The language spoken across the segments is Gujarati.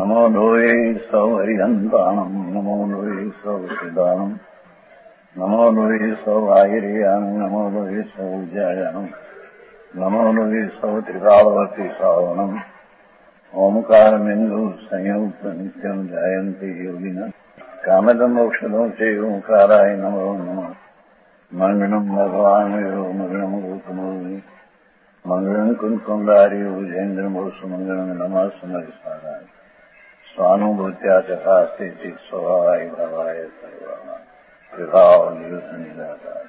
નમો લોહે સૌ હરિહંતાણમ નમો લોહે સૌ સિદ્ધાણમ નમો લોહે સૌ આયર્યાણમ નમો લોહે સૌ જયાણમ નમો લોહે સૌ ત્રિકાળવતી શ્રાવણમ ઓમકારમિંદુ સંયુક્ત નિત્યમ જાયંતી યોગિના કામદમ મોક્ષદો છે ઓંકારાય નમો નમઃ મંગળમ ભગવાન મંગળમ ગોતમોહિ મંગળમ કુંકુંડારી ઉજેન્દ્રમોષ મંગળમ નમઃ સમરિસારાય સ્વાનુભૂત્યા ચકાસ્તે સ્વભાવાય ભાવાય સર્વા વિભાવ નિદાતા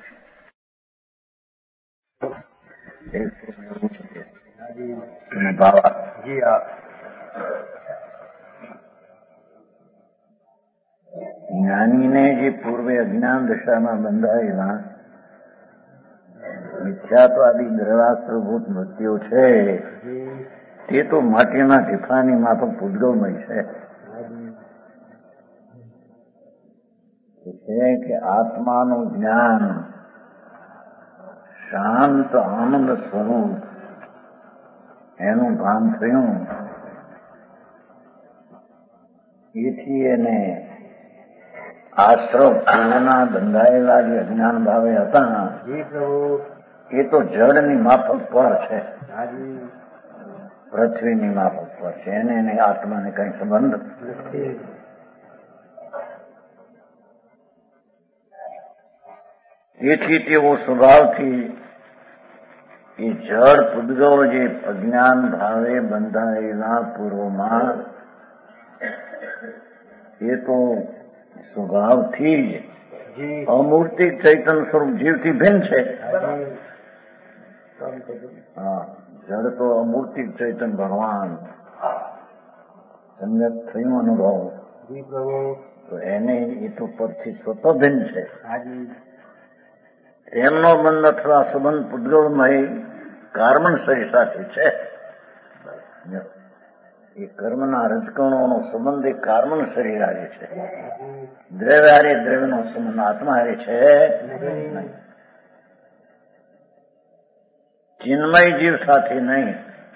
જ્ઞાનીને જે પૂર્વે અજ્ઞાન દશામાં બંધાયેલા મિથ્યાત્વાદી દ્રવાસ્ત્રભૂત મૃત્યુ છે તે તો માટીના ઢીફાની માફક પૂતગલમય છે કે આત્માનું જ્ઞાન શાંત આનંદ સ્વરૂપ એનું ભાન થયું એથી એને આશ્રમ પૂર્વના બંધાયેલા જે અજ્ઞાન ભાવે હતા એ તો જળની માફક પર છે, પૃથ્વીની માફક પર છે, એને આત્માને કઈ સંબંધ નથી. તેથી તેઓ સ્વભાવથી એ જળ પૂતગલો જે અજ્ઞાન ભાવે બંધાયેલા પૂર્વમાં એ તો સ્વભાવથી જ અમૂર્તિક ચૈતન્ય સ્વરૂપ જીવથી ભિન્ન છે. હા, જળ તો અમૂર્તિક ચૈતન્ય ભગવાન સમ્યક થયું અનુભવ તો એને એ તો પરથી સ્વતઃ ભિન્ન છે. એમનો બંધ અથવા સંબંધ પૂતગલમય કાર્બન શરીર સાથે છે. એ કર્મના રજકણોનો સંબંધ એ કાર્બન શરીર હારે છે. દ્રવ્ય હારે દ્રવ્યનો સંબંધ આત્મા હારે છે. ચિન્મય જીવ સાથે નહીં,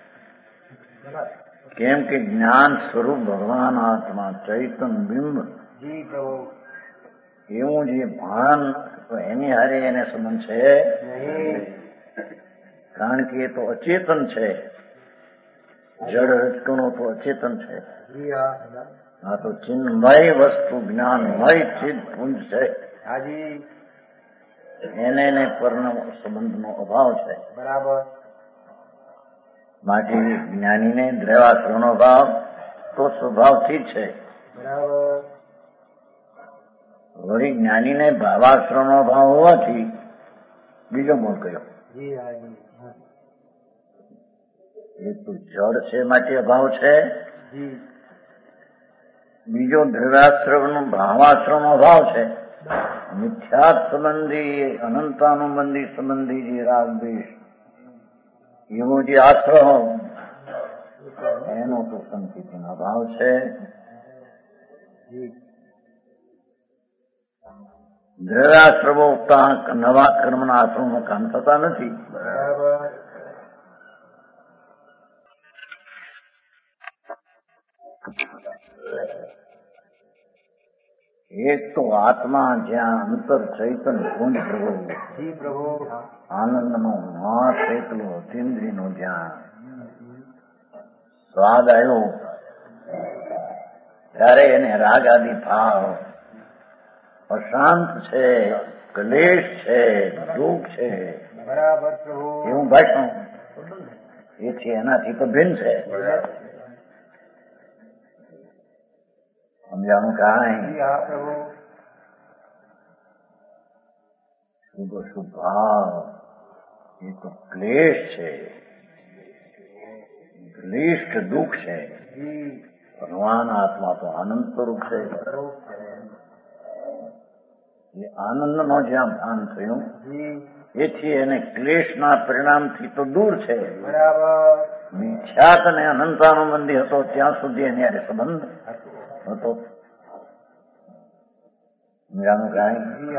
કેમ કે જ્ઞાન સ્વરૂપ ભગવાન આત્મા ચૈતન બિંબ એવું જે ભાન એની હારે એને સંબંધ છે, કારણ કે એ તો અચેતન છે. જળ રજકણો તો અચેતન છે. આ તો ચિન્મય વસ્તુ જ્ઞાનમય ચિદ પુંજ છે. એને પરનો સંબંધનો અભાવ છે. બરાબર. માટે જ્ઞાનીને દ્રવાશ્રનો ભાવ તો સ્વભાવથી જ છે. બરાબર. વળી જ્ઞાનીને ભાવાશ્રનો ભાવ હોવાથી બીજો મૂળ કયો એ તો જળ છે માટે અભાવ છે. બીજો દ્રવ્યાશ્રમનો ભાવાશ્રમનો ભાવ છે. મિથ્યાત સંબંધી અનંતાનુબંધી સંબંધી જે રાગ દ્વેષ એવો જે આશ્રમ એનો તો સંકેતનો ભાવ છે. દ્રવ્યાશ્રમો નવા કર્મના આશ્રમો કામ થતા નથી. એક તો આત્મા જ્યાં અંતર ચૈતન્ય પુંજ પ્રભુ આનંદનો માસ એકલો અતિન્દ્રિયનો જ્યાં સ્વાદ આવ્યો ત્યારે એને રાગ આદિ ભાવ અશાંત છે, ક્લેશ છે, દુઃખ છે, બરાબર એવું ભાષણ એ છે એનાથી તો ભિન્ન છે. સમજાણું કાંઈ શુભ શુભ ભાવ એ તો ક્લેશ છે, ક્લિષ્ટ દુઃખ છે. ભગવાન આત્મા તો આનંદ સ્વરૂપ છે. એ આનંદનો જ્યાં ભાન થયું એથી એને ક્લેશના પરિણામથી તો દૂર છે. બરાબર. મિથ્યાત અને અનંતાનુબંધી હતો ત્યાં સુધી એની હારે સંબંધ હતો. સમજાણું કાંઈ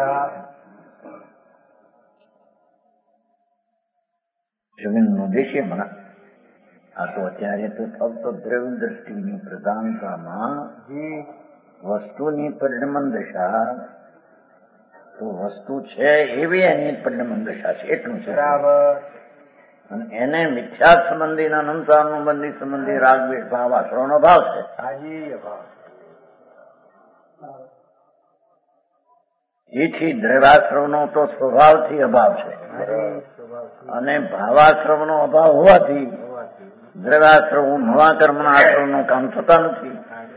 જમીનનો દેશીય મના આ તો અત્યારે તો ફક્ત દ્રવ્ય દ્રષ્ટિની પ્રધાનતામાં વસ્તુની પરિણમન દશા તો વસ્તુ છે એવી એની પરિણમન દશા છે એટલું છે. અને એને મિથ્યા સંબંધી અનંતાનુબંધી સંબંધી રાગદ્વેષ ભાવ આશ્રવનો ભાવ છે. એથી દ્રવ્યાશ્રવનો તો સ્વભાવથી અભાવ છે અને ભાવાશ્રવનો અભાવ હોવાથી દ્રવ્યાશ્રવ નવા કર્મના આશ્રવનું કામ થતા નથી.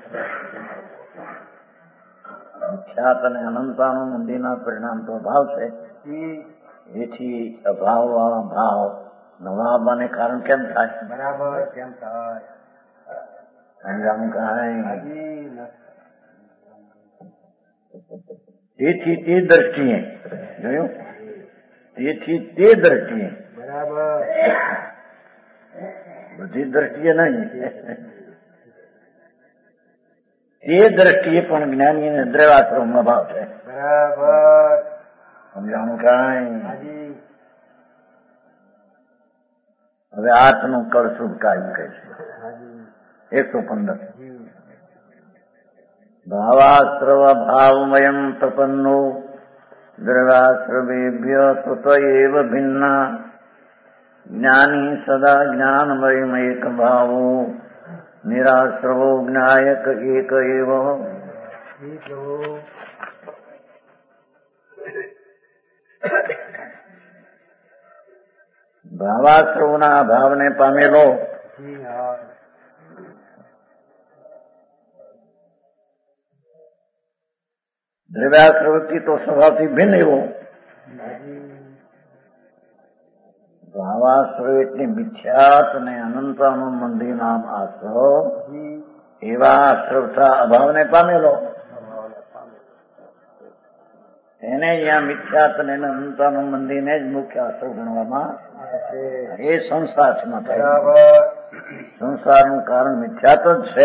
મિથ્યાત અને અનંતાનુબંધીના પરિણામ તો અભાવ છે. એથી અભાવ વાળા ભાવ નવા આવવાને કારણ કેમ થાય? બરાબર કેમ થાય? તેથી તે દ્રષ્ટિએ જોયું, તેથી તે દ્રષ્ટિએ બરાબર બધી દ્રષ્ટિએ નહીં, તે દ્રષ્ટિએ પણ જ્ઞાની અને દ્રવ્યાશ્રમનો ભાવ છે. બરાબર સમજાણું કાંઈ? હવે આઠનું કળશુભ કાયમ કહે છે 115 ભાવાશ્રવ ભાવમયમ પ્રપન્નો દ્રવ્યાશ્રવેભ્ય સુત એવ ભિન્ના જ્ઞાની સદા જ્ઞાનમયમૈક ભાવો નિરાશ્રવો જ્ઞાયક એક એવ. ભાવાશ્રવના ભાવને પામેલો દ્રવ્યાશ્રવથી તો સ્વભાવથી ભિન્ન એવો ભાવાશ્રવ એટલે મિથ્યાત અને અનંતાનુબંધી નામ આશ્રવ એવા આશ્રવતા અભાવને પામેલો એને અહીંયા મિથ્યાત અને અનંતાનુબંધીને જ મુખ્ય આશ્રવ ગણવામાં એ સંસારમાં થાય. સંસારનું કારણ મિથ્યાત જ છે.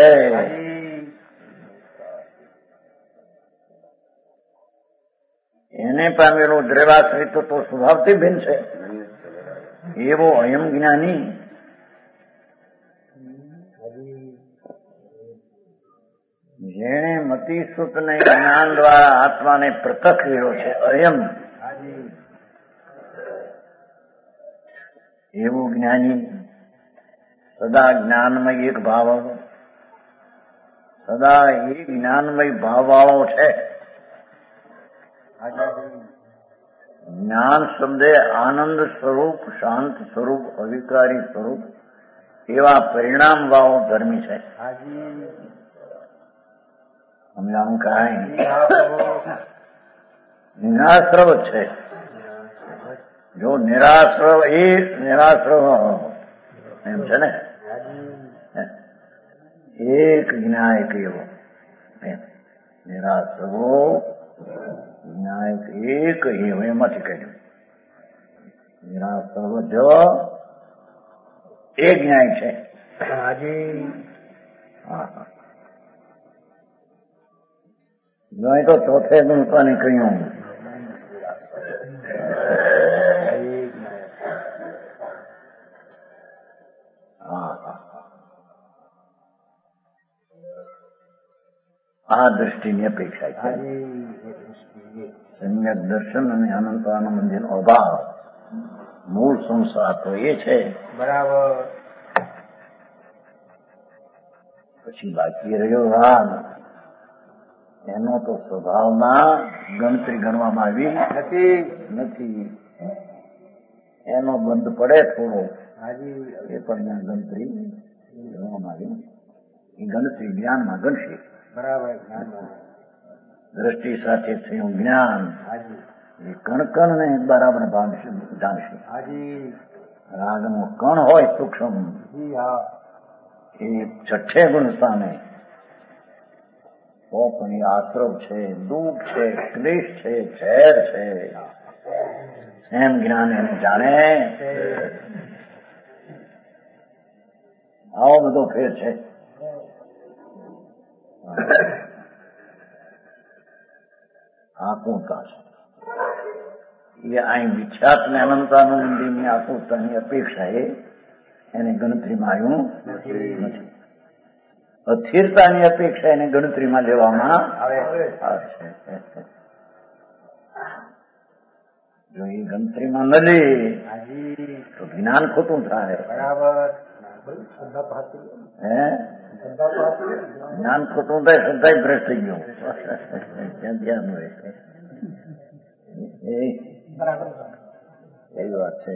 એને પામેલો દ્રવ્યાશ્રિત તો સ્વભાવથી ભિન્ન છે એવો અયમ જ્ઞાની જેણે મતિસુત ને જ્ઞાન દ્વારા આત્માને પૃથક કર્યો છે અયમ એવું જ્ઞાની સદા જ્ઞાનમય એક ભાવ સદા એ જ્ઞાનમય ભાવ વાળો છે. જ્ઞાન શબ્દે આનંદ સ્વરૂપ, શાંત સ્વરૂપ, અવિકારી સ્વરૂપ એવા પરિણામ વાળો ધર્મી છે. સમજાણું કાંઈ? નિરાશ્રવ છે. જો નિરાશ્રવ એ નિરાશ્રવ એમ છે ને એક જ્ઞાયક એવો નિરાશ્રવો જ્ઞાયક એક એવો એમાંથી કહ્યું નિરાશ્રવ જો એક ન્યાય છે. નહીં તો ચોથે ગુણતાને કહ્યું આ દ્રષ્ટિની અપેક્ષા છે. સમ્યક દર્શન અને અનંતાનુબંધીનો અભાવ મૂળ સંસાર તો એ છે. બરાબર. પછી બાકી રહ્યો ભાગ એનો તો સ્વભાવમાં ગણતરી ગણવામાં આવી નથી. એનો બંધ પડે થોડો એ પણ ગણતરી ગણવામાં આવી. એ ગણતરી જ્ઞાનમાં ગણશે. બરાબર. દ્રષ્ટિ સાથે થયું જ્ઞાન એ કણ ને બરાબર જાણશે. રાગનો કણ હોય સૂક્ષ્મ એ છઠ્ઠે ગુણ સ્થાને તો પણ એ આશ્રવ છે, દુઃખ છે, ક્લેશ છે, ઝેર છે એમ જ્ઞાન એને જાણે. આવો બધો ફેર છે. આકુરતા છે એ અહીં વિખ્યાત ને અનંતાનુબંધીની આકુરતાની અપેક્ષા એ એની ગણતરીમાં આવ્યું નથી. અસ્થિરતાની અપેક્ષા એને ગણતરીમાં લેવામાં આવે છે. જો એ ગણતરીમાં ન લે તો જ્ઞાન ખોટું થાય. જ્ઞાન ખોટું થાય, શ્રદ્ધા ભ્રષ્ટ થઈ ગયું. ત્યાં ધ્યાન હોય છે. એવી વાત છે.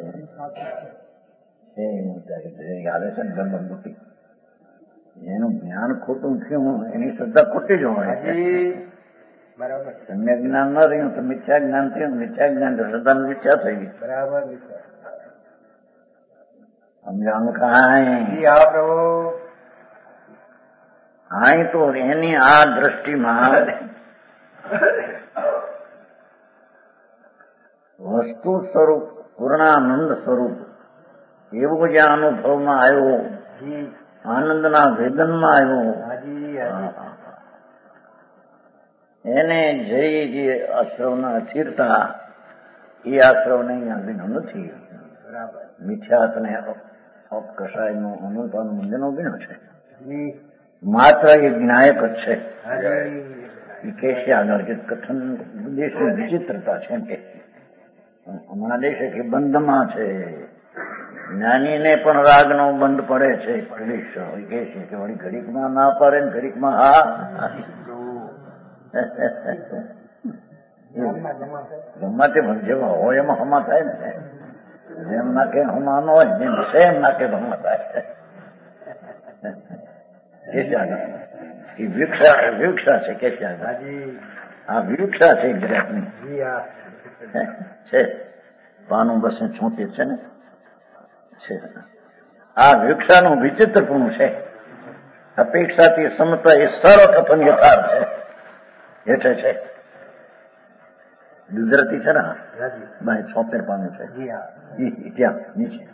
આવે છે ને ધર્મબુદ્ધિ, એનું જ્ઞાન ખોટું થયું, એની શ્રદ્ધા ખોટી જ હોય. સમ્યક જ્ઞાન ન રહ્યું તો મિથ્યા જ્ઞાન થયું, મિથ્યા જ્ઞાન તો શ્રદ્ધા મિથ્યા થઈ ગઈ. સમજાણું કાંઈ હાઈ તો એની આ દ્રષ્ટિમાં વસ્તુ સ્વરૂપ પૂર્ણાનંદ સ્વરૂપ એવું જે અનુભવમાં આવ્યો, આનંદના વેદનમાં આવ્યો, એને જે આશ્રવના અસ્થિરતા એ આશ્રવને અહીંયા વિનો નથી. મિથ્યાત ને અપકષાયનો અનુભવનો મંદિરનો વિનો છે. માત્ર એ જ્ઞાયક જ છે. એ કહેશે આગળ કે કથન દેશની વિચિત્રતા છે કે હમણાં દેશે કે બંધમાં છે. જ્ઞાનીને પણ રાગનો બંધ પડે છે. ક્લેશ કહે છે કે વળી ઘડીકમાં ના પાડે ને ઘડીકમાં હા. ગમે તે જેમાં હોય એમાં હમા થાય ને. જેમ નાખે હમા ન હોય, જેમ છે એમ નાખે હમા થાય. એ વિવક્ષા છે કે આ વિવક્ષા છે ગુજરાતની છે. પાનું બસે 76 છે ને છે. આ વિવક્ષાનું વિચિત્રપણું છે. અપેક્ષાથી સમતા એ સર્વપ્રથમ યથાર્થ છે. હેઠે છે ગુજરાતી છે ને 76 પાનું છે ત્યાં નીચે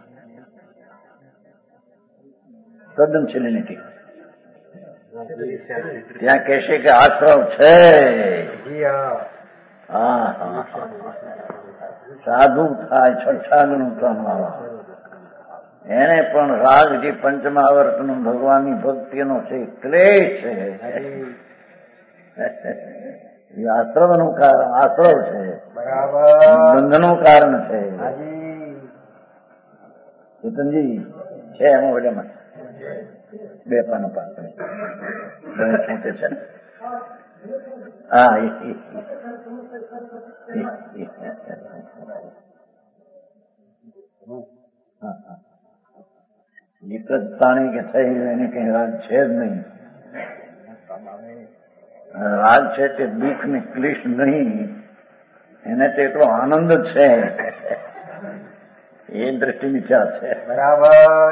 તદ્દન સેલિનિટી. ત્યાં કહેશે કે આશ્રવ છે. સાધુ થાય છઠ્ઠાગનું કામમાં એને પણ રાગ જે પંચમાવર્તનું ભગવાનની ભક્તિનો છે ક્લેશ છે. એ આશ્રવનું કારણ આશ્રવ છે, બંધનું કારણ છે. ચેતનજી છે એમાં વડામાં 2 પાના પાત્ર છે ને. હા એક જ પ્રાણી કે થઈ એને કઈ રાગ છે જ નહીં. રાગ છે તે દુઃખ ને ક્લેશ નહીં, એને તો એટલો આનંદ છે. એ દ્રષ્ટિ વિચાર છે. બરાબર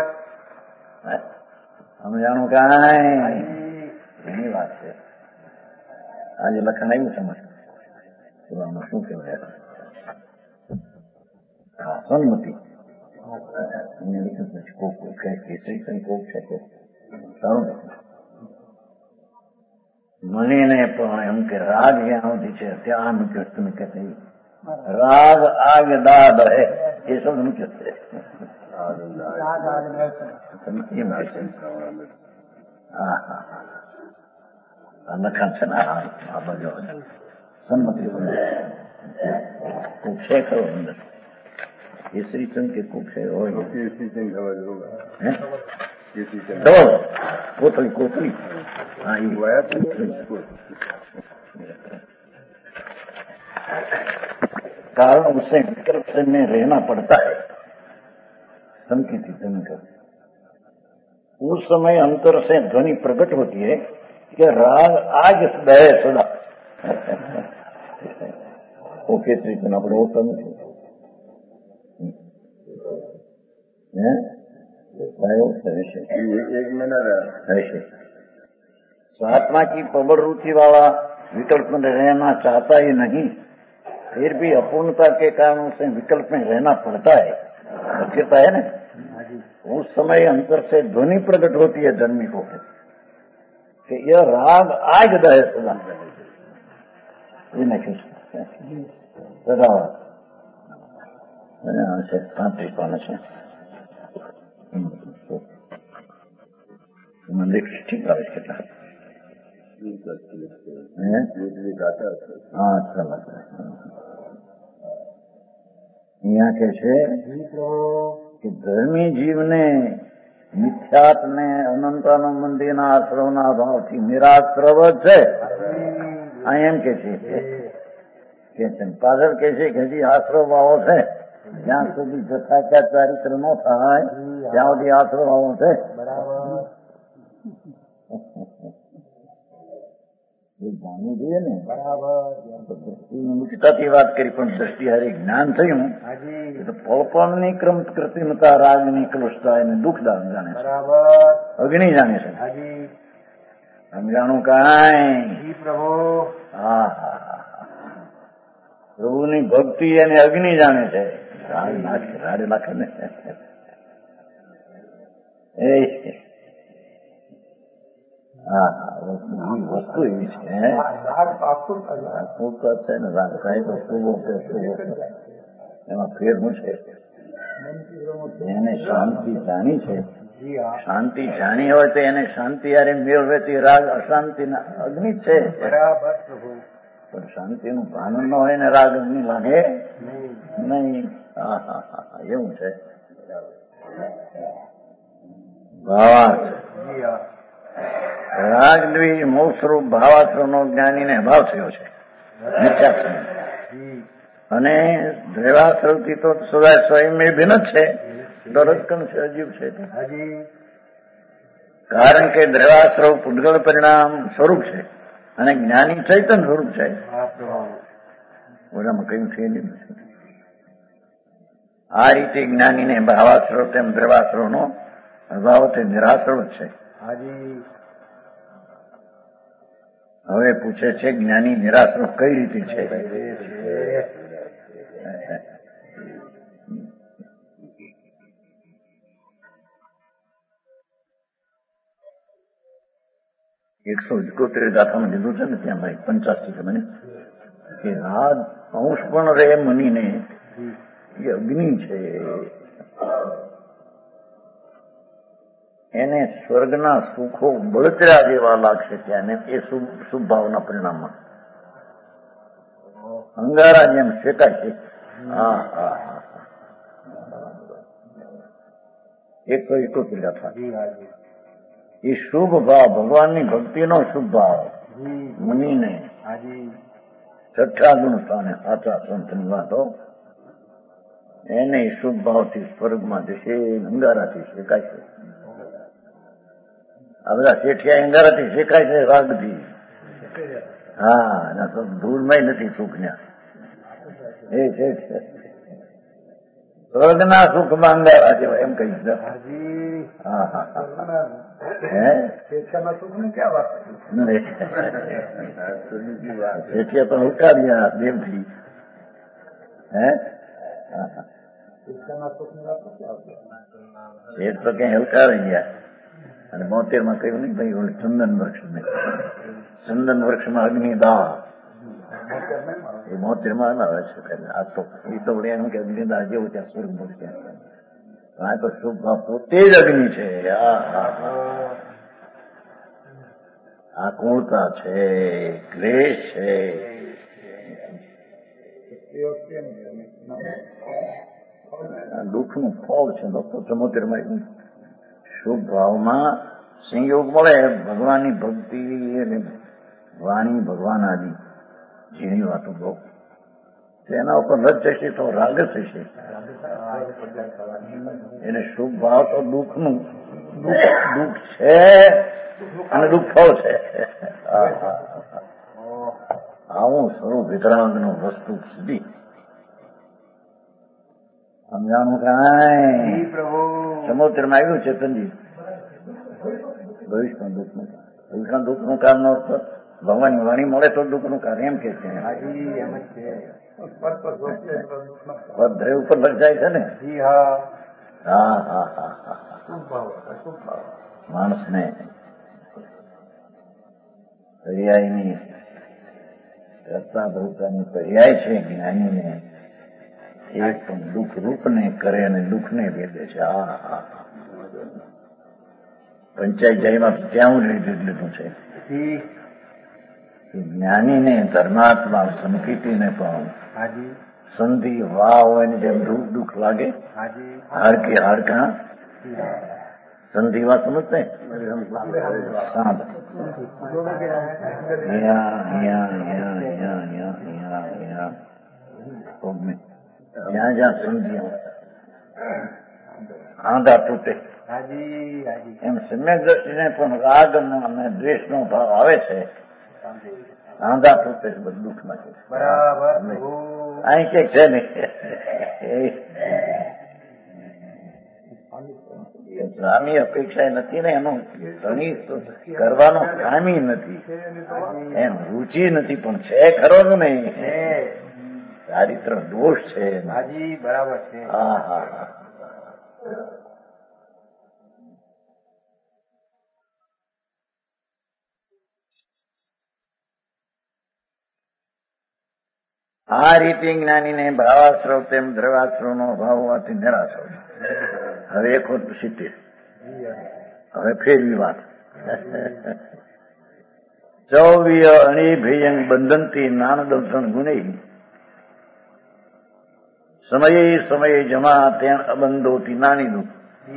સમજાણું કાંઈ એની વાત છે. આજે લખાણ આવ્યું સમજ શું કહેવાય સન્મતિ કેસરી કોક છે તે સારું મળીને પણ એમ કે રાગ જ્યાં સુધી છે ત્યાં મૂક્યો તમે કે રાગ આગ દાદ હે એ શબ્દ મૂક્યો છે. લખાણ છે ને આ બાજુ સંમતિ કોક છે ખરો અંદર કેસરી ચંદ કે કોક છે હોય કોથળી કોથળી. हाँ कारण उसे विकल्प में रहना पड़ता है. संकेती ध्वनि का उस समय अंतर से ध्वनि प्रकट होती है कि राग आज दे सदा. ओके श्री जना पड़े होता नहीं एक मिनट ऐसे आत्मा की प्रबल रुचि वाला विकल्प में रहना चाहता ही नहीं, फिर भी अपूर्णता के कारण उसे विकल्प में रहना पड़ता है. बचता है ना. उस समय अंतर से ध्वनि प्रकट होती है जन्मी को कि यह राग आज दे सदा. ये नहीं सदा से 35 पाना है. મંદિર ઠીક આવે છે કેટલા? હા ચાલો. અહીંયા કે છે કે ધર્મી જીવને મિથ્યાત ને અનંતાનો મંદિરના આશ્રમના ભાવથી નિરાશ્રવ છે. આ એમ કે છે પાછળ કે છે કે હજી આશ્રવ ભાવો છે. જ્યાં સુધી જથાચાર ચારિત્ર ન થાય ત્યાં સુધી આશ્રવ ભાવો છે. જાણવું જોઈએ ને. દ્રષ્ટિની મુક્તાથી વાત કરી પણ દ્રષ્ટિ હારે જ્ઞાન થયું તો ફળપણની ક્રમ કૃત્રિમતા, રાગની કલુષતા એને દુઃખ જાણે છે, અગ્નિ જાણે છે. સમજાણું કાંઈ? હા હા, પ્રભુની ભક્તિ એને અગ્નિ જાણે છે. રાડે નાખે ને વસ્તુ એવી છે ને એમાં ફેર શું છે? એને શાંતિ જાણી છે. શાંતિ જાણી હોય તો એને શાંતિ યારે મેળવેતી રાગ અશાંતિ ના અગ્નિ છે. પણ શાંતિનું ભાન ન હોય ને રાગ અગ્નિ લાગે નહીં. હા હા હા, એવું છે. ભાવાર્થ રાગ દ્વિજ મોક્ષરૂપ ભાવાશ્રમ નો જ્ઞાનીને અભાવ થયો છે, અને દ્વૈવાશ્રવથી તો સ્વયં ભિન્ન જ છે, દરજકણ છે, અજીબ છે. કારણ કે દ્વૈવાશ્રવ પૂતગળ પરિણામ સ્વરૂપ છે અને જ્ઞાની ચૈતન્ય સ્વરૂપ છે. ઓલામાં કયું છે નથી. આ રીતે જ્ઞાનીને ભાવાશ્રવ તેમ દ્વૈવાશ્રવ નો અભાવ તે નિરાશ્રવ જ છે. હવે પૂછે છે જ્ઞાની નિરાશ્રવ કઈ રીતે છે? એકસો 71 ગાથામાં લીધું છે ને ત્યાં ભાઈ 85 મને કે રાગ અંશ પણ રે મનીને એ અગ્નિ છે. એને સ્વર્ગના સુખો બળતરા જેવા લાગશે ત્યાં એ શુભ ભાવના પરિણામમાં અંગારા જેમ શેકાય છે. હા હા હા, 171 ગાથા. એ શુભ ભાવ ભગવાનની ભક્તિનો શુભ ભાવ મુનિને છઠ્ઠા ગુણ સ્થાને સાચા સંતની વાતો એને શુભ ભાવથી સ્વર્ગમાં જશે, અંગારાથી શેકાય છે. આ બધા શેઠિયા અંગારાથી શેકાય છે રાગથી. હા, એના તો ધૂળમાં નથી સુખ ને એ છે સ્વર્ગના સુખમાં અંગારા જેવા એમ કહી દે. હા હા હા, શેઠિયા તો ઉકાળ્યા દેવથી. શેઠ તો ક્યાં હલકાવી ગયા. અને 72 કહ્યું નહીં ભાઈ ઓલું ચંદન વૃક્ષ ને ચંદન વૃક્ષમાં અગ્નિદાહ એ 72 આવે છે. આ તો એ તો એમ કે અગ્નિદાહ જેવું ત્યાં સ્વર્ગ મળશે. આ તો શુભ ભાવ પોતે જ અગ્નિ છે. આકુળતા છે, ક્લેશ છે. દુઃખનું ફળ છે. 74 શુભ ભાવમાં સંયોગ મળે. ભગવાનની ભક્તિ અને વાણી ભગવાન આદિ જેની વાતો બહુ તેના ઉપર રજ થશે તો રાગ થશે. એને શુભ ભાવ તો દુઃખનું દુઃખ છે અને દુઃખ ફળ છે. આવું સ્વરૂપ વિતરાગનું વસ્તુ સુધી સમજાણું કાંઈ? 74 આવ્યું છે ચેતનજી. ભવિષ્યના દુઃખનું કારણ ભગવાનની વાણી મળે તો દુઃખનું કારણ એમ કે છે. પદ ઉપર લખાય છે ને. હા હા હા હા, માણસને પર્યાયની કરતા ભરતાની પર્યાય છે જ્ઞાનીને એક પણ દુઃખ રૂપને કરે અને દુઃખને ભેદે છે. પંચાયત જયમાં ત્યાં લીધું છે. જ્ઞાનીને ધર્માત્મા સંકિતીને પણ સંધિ વાહ હોય ને જેમ દુઃખ લાગે, હાડકે હાડકા સંધિ વા સમજતે સાંભ જ્યાં જ્યાં સંધિ આંધા તૂટે એમ સમ્યક દ્રષ્ટિને પણ રાગ અને દ્વેષનો ભાવ આવે છે. આંધા તૂટે બધું દુઃખમાં છે. બરાબર અહીં કઈક છે ને સ્વામી અપેક્ષા નથી ને એનું ઘણી કરવાનો ખામી નથી, એમ રુચિ નથી, પણ છે ખરો ને ચારિત્ર દોષ છે. બરાબર છે. હા હા હા. આ રીતે જ્ઞાનીને ભાવાશ્રવ તેમ દ્રવાશ્રવનો અભાવ હોવાથી નિરાશ હોય. હવે 170 હવે ફેરવી વાત. ચૌવીય અણીભયંગ બંધનથી નાન દર્શન ગુને સમયે સમયે જમા તેણ અબંધોથી નાની દુઃખ.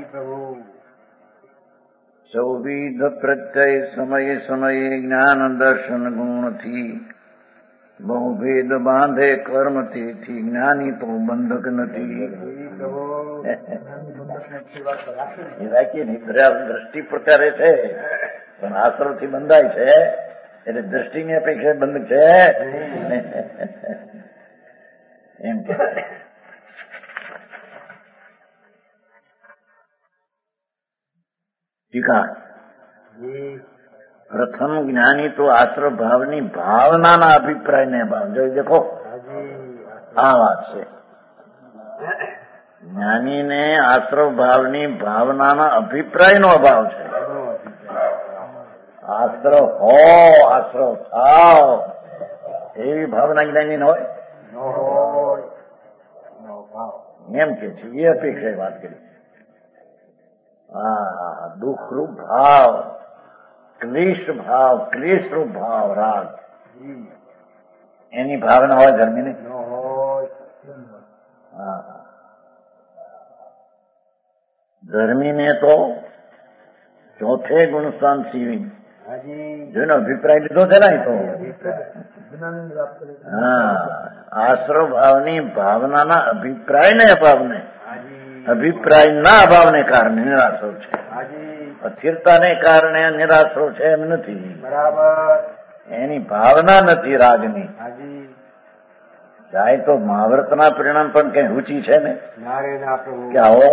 ચૌવિધ પ્રત્યય સમયે સમયે જ્ઞાન દર્શન ગુણથી બહુભેદ બાંધે કર્મથી જ્ઞાની તો બંધક નથી. એ રાખીએ ને દ્રષ્ટિ પ્રકારે છે પણ આશ્રવથી બંધાય છે એટલે દ્રષ્ટિની અપેક્ષા બંધક છે એમ કે ટીકા. પ્રથમ જ્ઞાની તો આશ્રવ ભાવની ભાવનાના અભિપ્રાયને ભાવ જોઈ દેખો. આ વાત છે. જ્ઞાનીને આશ્રવ ભાવની ભાવનાના અભિપ્રાયનો અભાવ છે. આશ્રવ હો આશ્રવ થાવ એવી ભાવના જ્ઞાની હોય એમ કે છે. એ અપેક્ષા વાત કરી. હા દુઃખરૂપ ભાવ, ક્લેશ ભાવ, ક્લેશરૂપ ભાવ રાગ એની ભાવના હોય ધર્મીને. ધર્મીને તો ચોથે ગુણસ્થાન સીવી જોઈને અભિપ્રાય લીધો છે ને. તો હા આશ્રવ ભાવની ભાવનાના અભિપ્રાયને અભાવને અભિપ્રાયના અભાવને કારણે નિરાશો છે. અસ્થિરતાને કારણે નિરાશો છે એમ નથી. બરાબર એની ભાવના નથી રાગની. જાય તો મહાવ્રતના પરિણામ પણ કઈ રુચિ છે ને કે આવો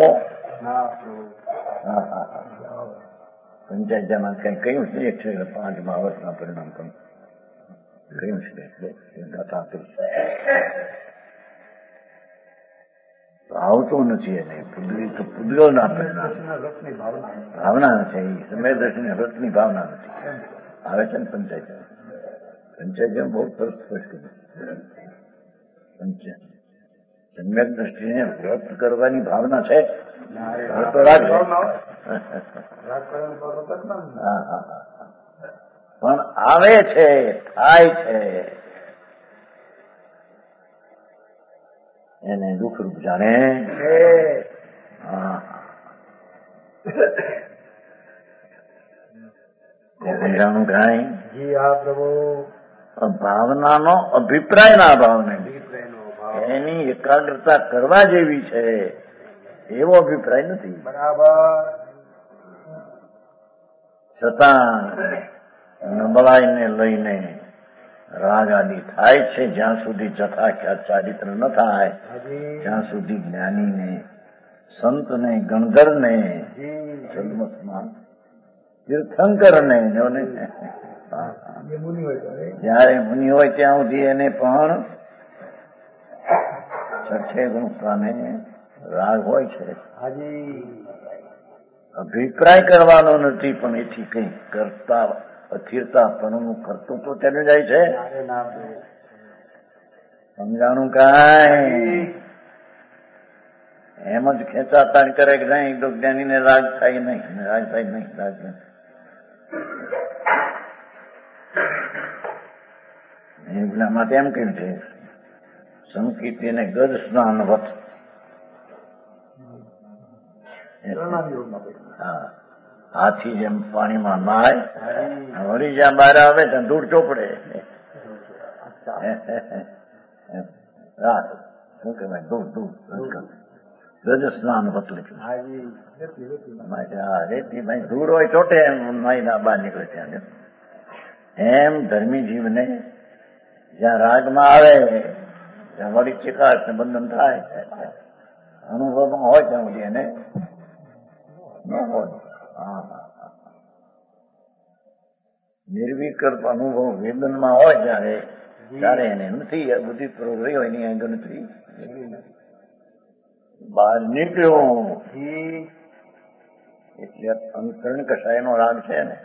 પંચાયતમાં કઈ કહ્યું છે. 5 મહાવ્રતના પરિણામ પણ કહ્યું છે. ભાવતો નથી એને પુદ્ગલના પરિણામ ભાવના નથી. સમય દર્શની વ્રતની ભાવના નથી. આવે છે ને પંચાયત બહુ સરસ સ્પષ્ટ પંચાયત સમ્યક દ્રષ્ટિને વ્રત કરવાની ભાવના છે. પણ આવે છે, થાય છે એને દુઃખરૂપ જાણે. જાણું કાંઈ ભાવનાનો અભિપ્રાયના અભાવને એની એકાગ્રતા કરવા જેવી છે એવો અભિપ્રાય નથી. બરાબર છતાં નબળાઈને લઈને રાગ આદિ થાય છે. જ્યાં સુધી જથાખ્યાત ચારિત્ર ન થાય ત્યાં સુધી જ્ઞાનીને, સંતને, ગણધરને, જન્મમાં તીર્થંકરને જયારે મુનિ હોય ત્યાં સુધી એને પણ છઠ્ઠે ગુણસ્થાને રાગ હોય છે. અભિપ્રાય કરવાનો નથી પણ એથી કઈ કરતા અસ્થિરતા પણ કરતું તો ચાલ્યું જાય છે. સમજાણું કાંઈ એમ જ ખેંચાતા કરે કે નહીં તો જ્ઞાનીને રાગ થાય નહીં, રાગ થાય નહીં, રાગ નહીં. એટલા માટે એમ કેમ છે સંકીર્તિને ગજ સ્નાન વત. હા, હાથી જેમ પાણીમાં નાય વળી જ્યાં બહાર આવે ત્યાં ધૂળ ચોપડે. શું કહેવાય? ધૂળ ધૂળ ગજ સ્નાન વત લખ્યું. રેતી ભાઈ ધૂળ હોય ચોટે એમ નાઈ બહાર નીકળે ત્યાં. એમ ધર્મી જીવને જ્યાં રાગમાં આવે ત્યાં વળી ચિકાશ ને બંધન થાય, અનુભવમાં હોય ત્યાં સુધી એને ન હોય. નિર્વિકલ્પ અનુભવ વેદનમાં હોય ત્યારે એને નથી. બધી પ્રવૃત્તિ હોય એની ગણતરી બહાર નીકળ્યો એટલે અંતરણ કસાયનો રાગ છે ને,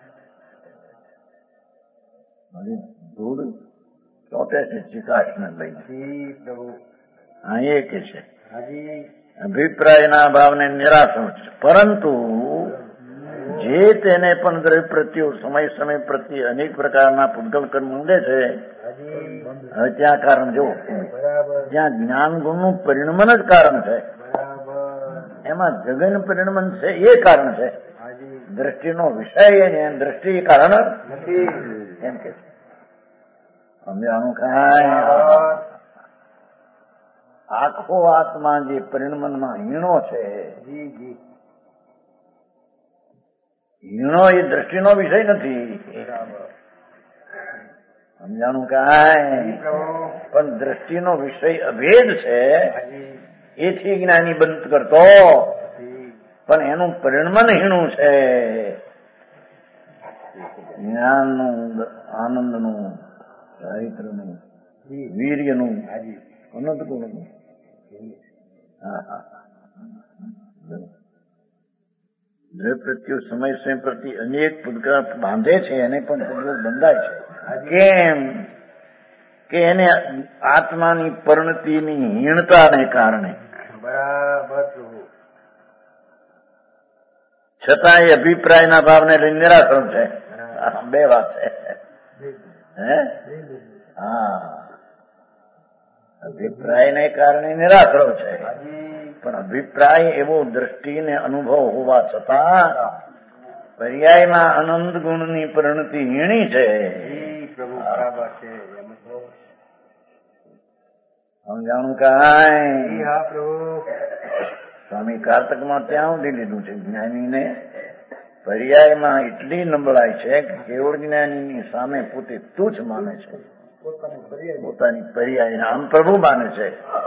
ધૂળ ચોટે છે ચિકાશ ને લઈને. હા, એ કે છે અભિપ્રાયના ભાવને નિરાશણ છે, પરંતુ જે તેને પણ દ્રવ્ય પ્રત્યે સમય પ્રત્યે અનેક પ્રકારના પૂતગલ કર્મ ઊંડે છે. હવે ત્યાં કારણ જો જ્યાં જ્ઞાન ગુણનું પરિણમન જ કારણ છે, એમાં જગન પરિણમન છે એ કારણ છે. દ્રષ્ટિનો વિષય એની દ્રષ્ટિ કારણ નથી એમ કે છે. સમજાણું કાંઈ આખો આત્મા જે પરિણમનમાં હીણો છે, હીણો એ દ્રષ્ટિનો વિષય નથી. સમજાણું કાંઈ? પણ દ્રષ્ટિનો વિષય અભેદ છે, એથી જ્ઞાની બંધ કરતો, પણ એનું પરિણમન હીણું છે. જ્ઞાનનું, આનંદનું, ચારિત્રનું, વીર્યનું, અનંત ગુણનું. દ્રવ્ય પ્રત્યે સમય પ્રતિ અનેક પૂતગલ બાંધે છે, એને પણ પૂતગલ બંધાય છે. કેમ કે એને આત્માની પરિણતિની હીણતાને કારણે. બરાબર. છતાં એ અભિપ્રાયના ભાવને લઈને નિરાકરણ છે. બે વાત છે. હા, અભિપ્રાયને કારણે નિરાકરણ છે, પણ અભિપ્રાય એવો દ્રષ્ટિને અનુભવ હોવા છતાં પર્યાયમાં આનંદ ગુણની પરિણતિ હીણી છે. સમજાણું કાંઈ? સ્વામી કારતકમાં ત્યાં સુધી લીધું છે જ્ઞાનીને પર્યાયમાં એટલી નબળાઈ છે કે કેવળ જ્ઞાનીની સામે પોતે તુચ્છ માને છે, પોતાની પર્યાય આમ પ્રભુ માને છે.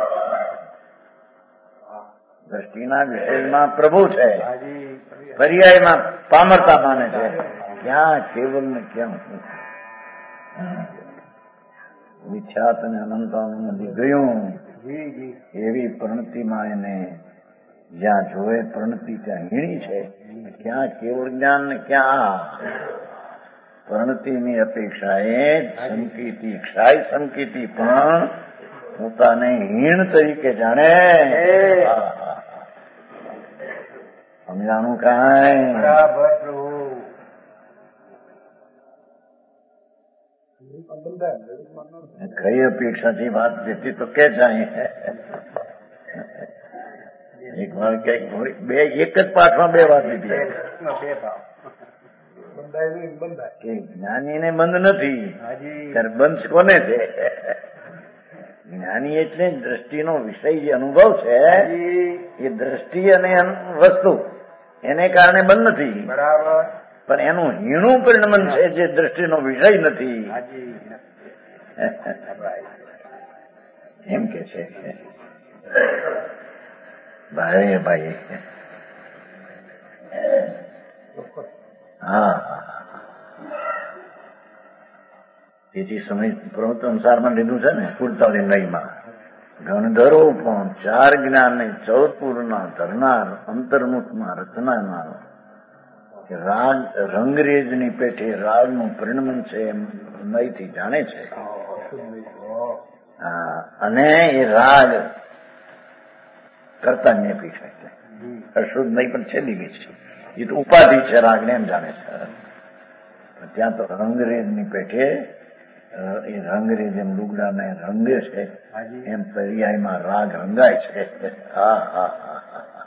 દ્રષ્ટિના વિષયમાં પ્રભુ છે, પર્યાયમાં પામરતા માને છે. ક્યાં કેવલ ને ક્યાં વિખ્યાત અને અનંતાનું નથી ગયું. એવી પ્રણતિમાં એને જ્યાં જોવે પ્રણતિ ત્યાં હીણી છે. ક્યાં કેવળ જ્ઞાન ને ક્યાં પ્રણતિની અપેક્ષાએ સંકિતિ ક્ષાય સંકિતિ પણ પોતાને હીણ તરીકે જાણે. સમજાણું કાંઈ? બરાબર. કઈ અપેક્ષાથી વાત દેતી તો કે જાય. એક વાર કઈક બે એક જ પાઠમાં બે વાત લીધી કે જ્ઞાનીને બંધ નથી, ત્યારે બંધ કોને છે? જ્ઞાની એટલે દ્રષ્ટિનો વિષય જે અનુભવ છે એ દ્રષ્ટિ અને વસ્તુ એને કારણે બંધ નથી. બરાબર. પણ એનું હીણું પરિણમન છે જે દ્રષ્ટિનો વિષય નથી એમ કે છે. ભાઈ હા, તેથી સમય પ્રવૃત્તિ અનુસારમાં લીધું છે ને 47 ગણધરો પણ 4 જ્ઞાનને 14 પૂર્ણના ધરનાર અંતર્મુખમાં રચનાર રાગ રંગરેજની પેઠે રાગનું પરિણમન છે એમ નહીથી જાણે છે. અને એ રાગ કર્તાની અપેક્ષા છે. અશુદ્ધ નહીં પણ છેલ્લી ગઈ છે. એ તો ઉપાધિ છે, રાગને એમ જાણે છે. ત્યાં તો રંગરેજની પેઠે એ રંગરેજ એમ લુગડાને રંગે છે, એમ પર્યાયમાં રાગ રંગાય છે. હા હા હા હા.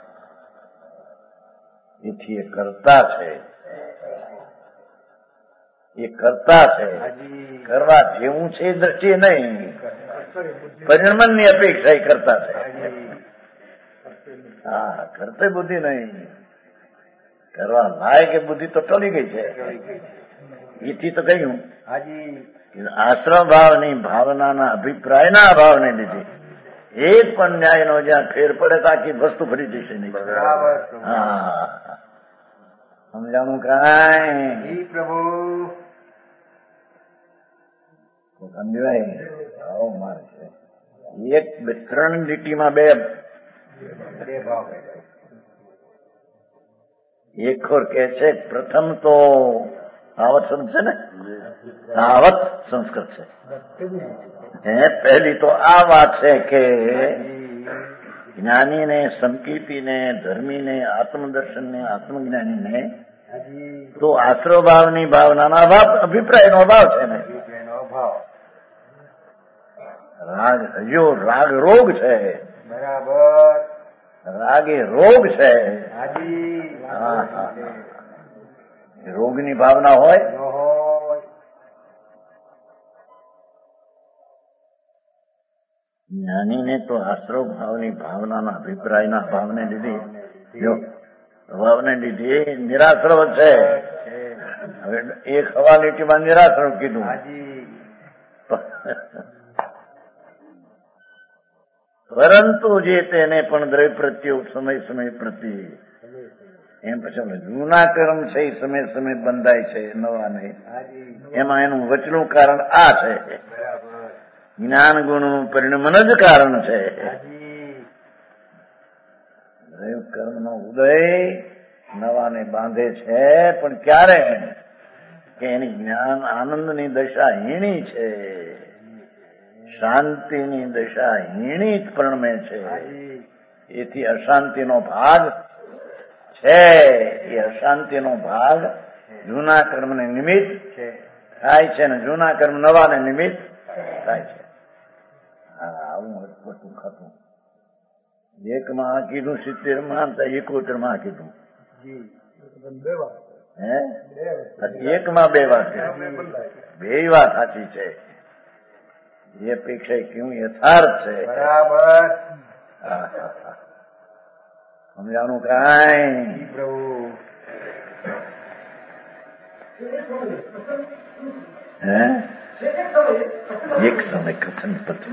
એથી એ કરતા છે, એ કરતા છે. કરવા જેવું છે એ દ્રષ્ટિએ નહીં, પરિણમનની અપેક્ષા એ કરતા છે. હા, કરતે બુદ્ધિ નહીં, કરવા લાયક એ બુદ્ધિ તો ટોલી ગઈ છે. એથી તો કહ્યું આશ્રમ ભાવની ભાવનાના અભિપ્રાયના અભાવને લીધે એક પણ ન્યાયનો જ્યાં ફેર પડે તો આખી વસ્તુ ફરી જશે નહીં. હા, સમજાણું કાંઈ પ્રભુ સમજાય? આવો મારે છે. એક 3 લીટીમાં બે ભાવ. એક ખોર કે છે પ્રથમ તો આવત શબ્દ છે ને, આવત સંસ્કૃત છે. પહેલી તો આ વાત છે કે જ્ઞાનીને, સંકલ્પીને, ધર્મીને, આત્મદર્શનને, આત્મજ્ઞાનીને તો આશ્રવભાવની ભાવનાના અભાવ, અભિપ્રાયનો અભાવ છે ને. રાગ હજો રાગ રોગ છે. બરાબર, રાગ એ રોગ છે. રોગની ભાવના હોય જ્ઞાનીને તો આશ્રવ ભાવની ભાવનાના અભિપ્રાયના ભાવને લીધે નિરાશ્રવ છે. હવે એક હવા લીટીમાં નિરાશ્રવ કીધું. પરંતુ જે તેને પણ દ્રવ્ય પ્રત્યે સમય પ્રત્યે એમ પછી જૂના કર્મ છે એ સમય બંધાય છે, નવા નહીં. એમાં એનું વચનું કારણ આ છે, જ્ઞાન ગુણનું પરિણમન જ કારણ છે. દ્રવ્ય કર્મનો ઉદય નવાને બાંધે છે, પણ ક્યારે કે એની જ્ઞાન આનંદની દશા હીણી છે, શાંતિની દશા હીણી જ પરિણમે છે. એથી અશાંતિનો ભાગ છે. એ અશાંતિનો ભાગ જૂના કર્મને નિમિત્ત થાય છે ને જૂના કર્મ નવાને નિમિત્ત થાય છે. આવું હતું ખાતું. એકમાં કીધું 70માં, 71માં કીધું. એકમાં 2 વાત બે વાત સાચી છે. એ અપેક્ષા કેવું યથાર્થ છે. બરાબર, સમજાણું કાંઈ પ્રભુ? એક સમય કથન પદ્ધતિ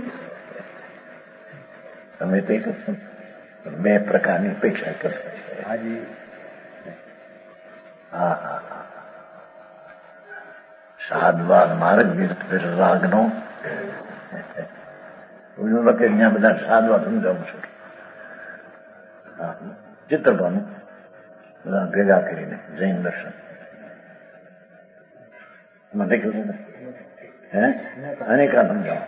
તમે તો એક 2 પ્રકારની અપેક્ષા કરશો. સાધવાદ માર્ગ રાગનો ત્યાં બધા સાધવા સમજાવું છું. ચિત્રભાનું બધા ભેગા કરીને જૈન દર્શન માટે કહ્યું અનેકા સમજાવું.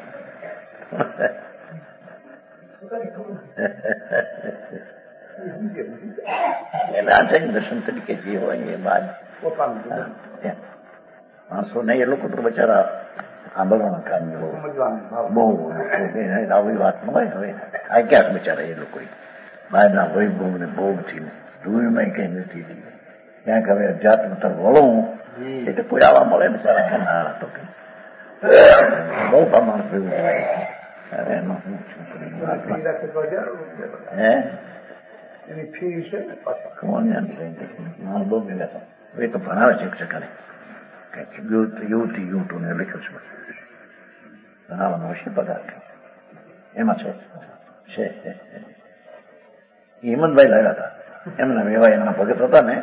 એના જૈન દર્શન તરીકે જે હોય એ બાદ માણસો નહીં, એ લોકો તો બચારા સાંભળવાના કામ બહુ આવી વાત ન હોય. હવે આ ક્યાં બચારા એ લોકો બહારના વૈભવ ને ભોગથી ધૂળમાં કઈ નથી. ક્યાંક હવે અધ્યાત્મ તરફ વળું એટલે કોઈ આવા મળે ને સારા તો બહુ માણસ એવું થાય. એમાં શું બહુ ભેગા એ તો ભણાવે છે. એક જગ્યાએ યુવતીને લખ્યું છે ભણાવવાનો હશે પગાર એમાં છે. હિંમતભાઈ લાવ્યા હતા એમના વેવાય, એમના ભગત હતા ને.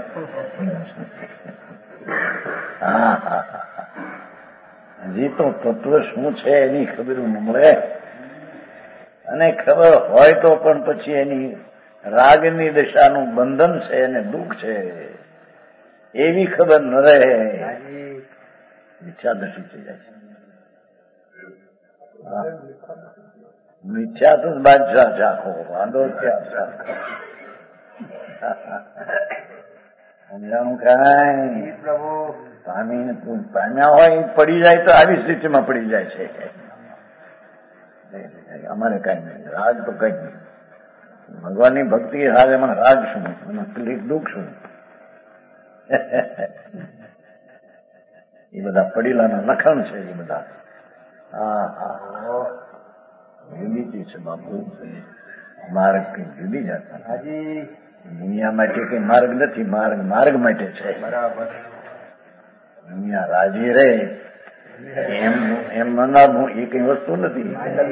હજી તો તત્વ શું છે એની ખબર ન મળે, અને ખબર હોય તો પણ પછી એની રાગની દશાનું બંધન છે અને દુઃખ છે એવી ખબર ન રહે. ઈચ્છા દશી થઈ જાય છે. મિથ્યા તો બાદશાહ ચાખો, વાંધો ક્યાં સમજાણું કાંઈ પ્રભુ પામ્યા હોય પડી જાય તો આવી સ્થિતિમાં પડી જાય છે. અમારે કઈ નહીં, રાગ તો કઈ નહીં. ભગવાનની ભક્તિ રાગ, એમાં રાગ શું, એમાં દુઃખ શું? એ બધા પડેલાના લખણ છે. એ બધા જુદી છે બાપુ. માર્ગ કઈ જુદી જતા. દુનિયા માટે કઈ માર્ગ નથી, માર્ગ માર્ગ માટે છે. બરાબર. દુનિયા રાજી રહે એમ મનાવવું એ કઈ વસ્તુ નથી.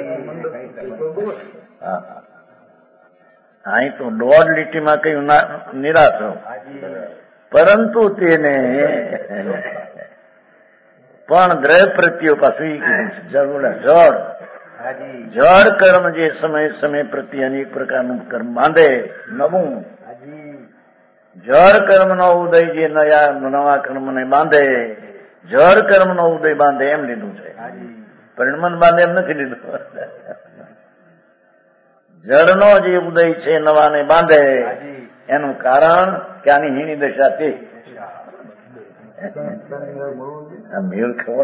અહીં તો દોઢ લીટીમાં કઈ નિરાશ હો, પરંતુ તેને પણ દ્રવ્ય પ્રત્યે પાછું એ કીધું છે જળ કર્મ જે સમય સમય પ્રત્યે અનેક પ્રકારનું કર્મ બાંધે નવું. જળ કર્મ નો ઉદય જે નવા કર્મ ને બાંધે, જળ કર્મ નો ઉદય બાંધે એમ લીધું છે. પરિણમન બાંધે એમ નથી લીધું. જળનો જે ઉદય છે નવાને બાંધે એનું કારણ કે આની હીણી દશા તે મેળ ખવો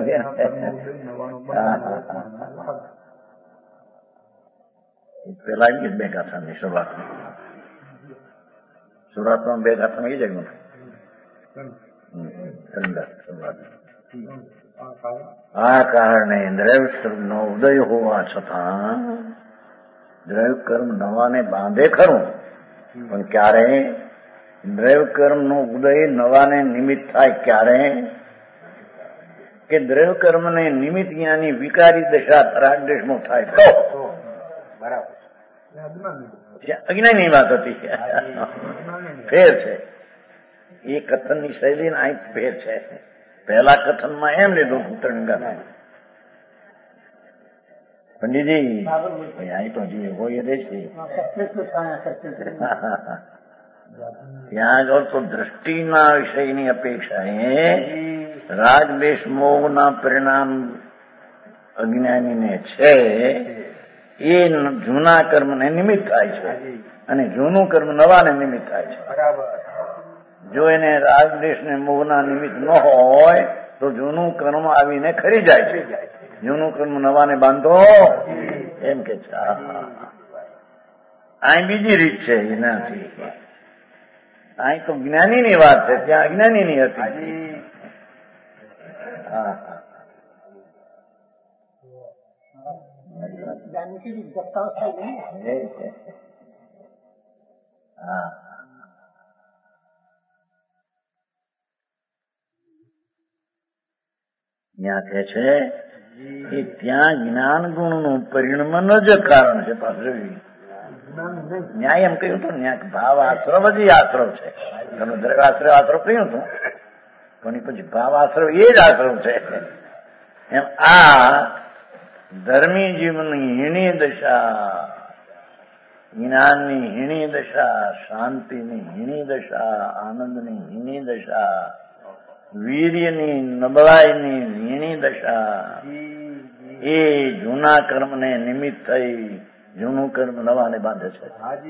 પેલા બે ગાથાની શરૂઆતમાં બે ગાથામાં એ જગ્યું આ કારણે દ્રવ્ય નો ઉદય હોવા છતાં દ્રવ્ય કર્મ નવાને બાંધે ખરું, પણ ક્યારે દ્રવ્ય કર્મ નો ઉદય નવાને નિમિત્ત થાય? ક્યારે કે દ્રવ્ય કર્મ ને નિમિત્ત જ્ઞાની વિકારી દશા રાગદેશમાં થાય તો. બરાબર. અજ્ઞાની વાત હતી. ફેર છે એ કથનની શૈલી અહીં ફેર છે. પહેલા કથનમાં એમ લીધું ત્રણ પંડિતજી અહીં તો જે હોય રહેશે. ત્યાં આગળ તો દ્રષ્ટિના વિષયની અપેક્ષાએ રાગદેશ મોહના પરિણામ અજ્ઞાનીને છે એ જૂના કર્મને નિમિત્ત થાય છે, અને જૂનું કર્મ નવાને નિમિત્ત થાય છે. જો એને રાગદેશ ને મોહના નિમિત્ત ન હોય તો જૂનું કર્મ આવીને ખરી જાય છે. જૂનું કર્મ નવાને બાંધો એમ કે છે. અહીં બીજી રીત છે એનાથી. અહીં તો જ્ઞાનીની વાત છે, ત્યાં અજ્ઞાનીની હતી. ત્યાં કે છે કે ત્યાં જ્ઞાન ગુણ નું પરિણમન જ કારણ છે. પાછળ ન્યાય એમ કહ્યું હતું, ન્યાય ભાવ આશ્રવ જ આશ્રવ છે. તમે દરેક આશ્રવ કહ્યું હતું, પણ પછી ભાવ આશ્રવ એ જ આશ્રવ છે. એમ આ ધર્મી જીવનની હીણી દશા, જ્ઞાનની હીણી દશા, શાંતિની હીણી દશા, આનંદની હીણી દશા, વીર્યની નબળાઈની હીણી દશા, એ જૂના કર્મને નિમિત્ત થઈ જૂનું કર્મ નવાને બાંધે છે.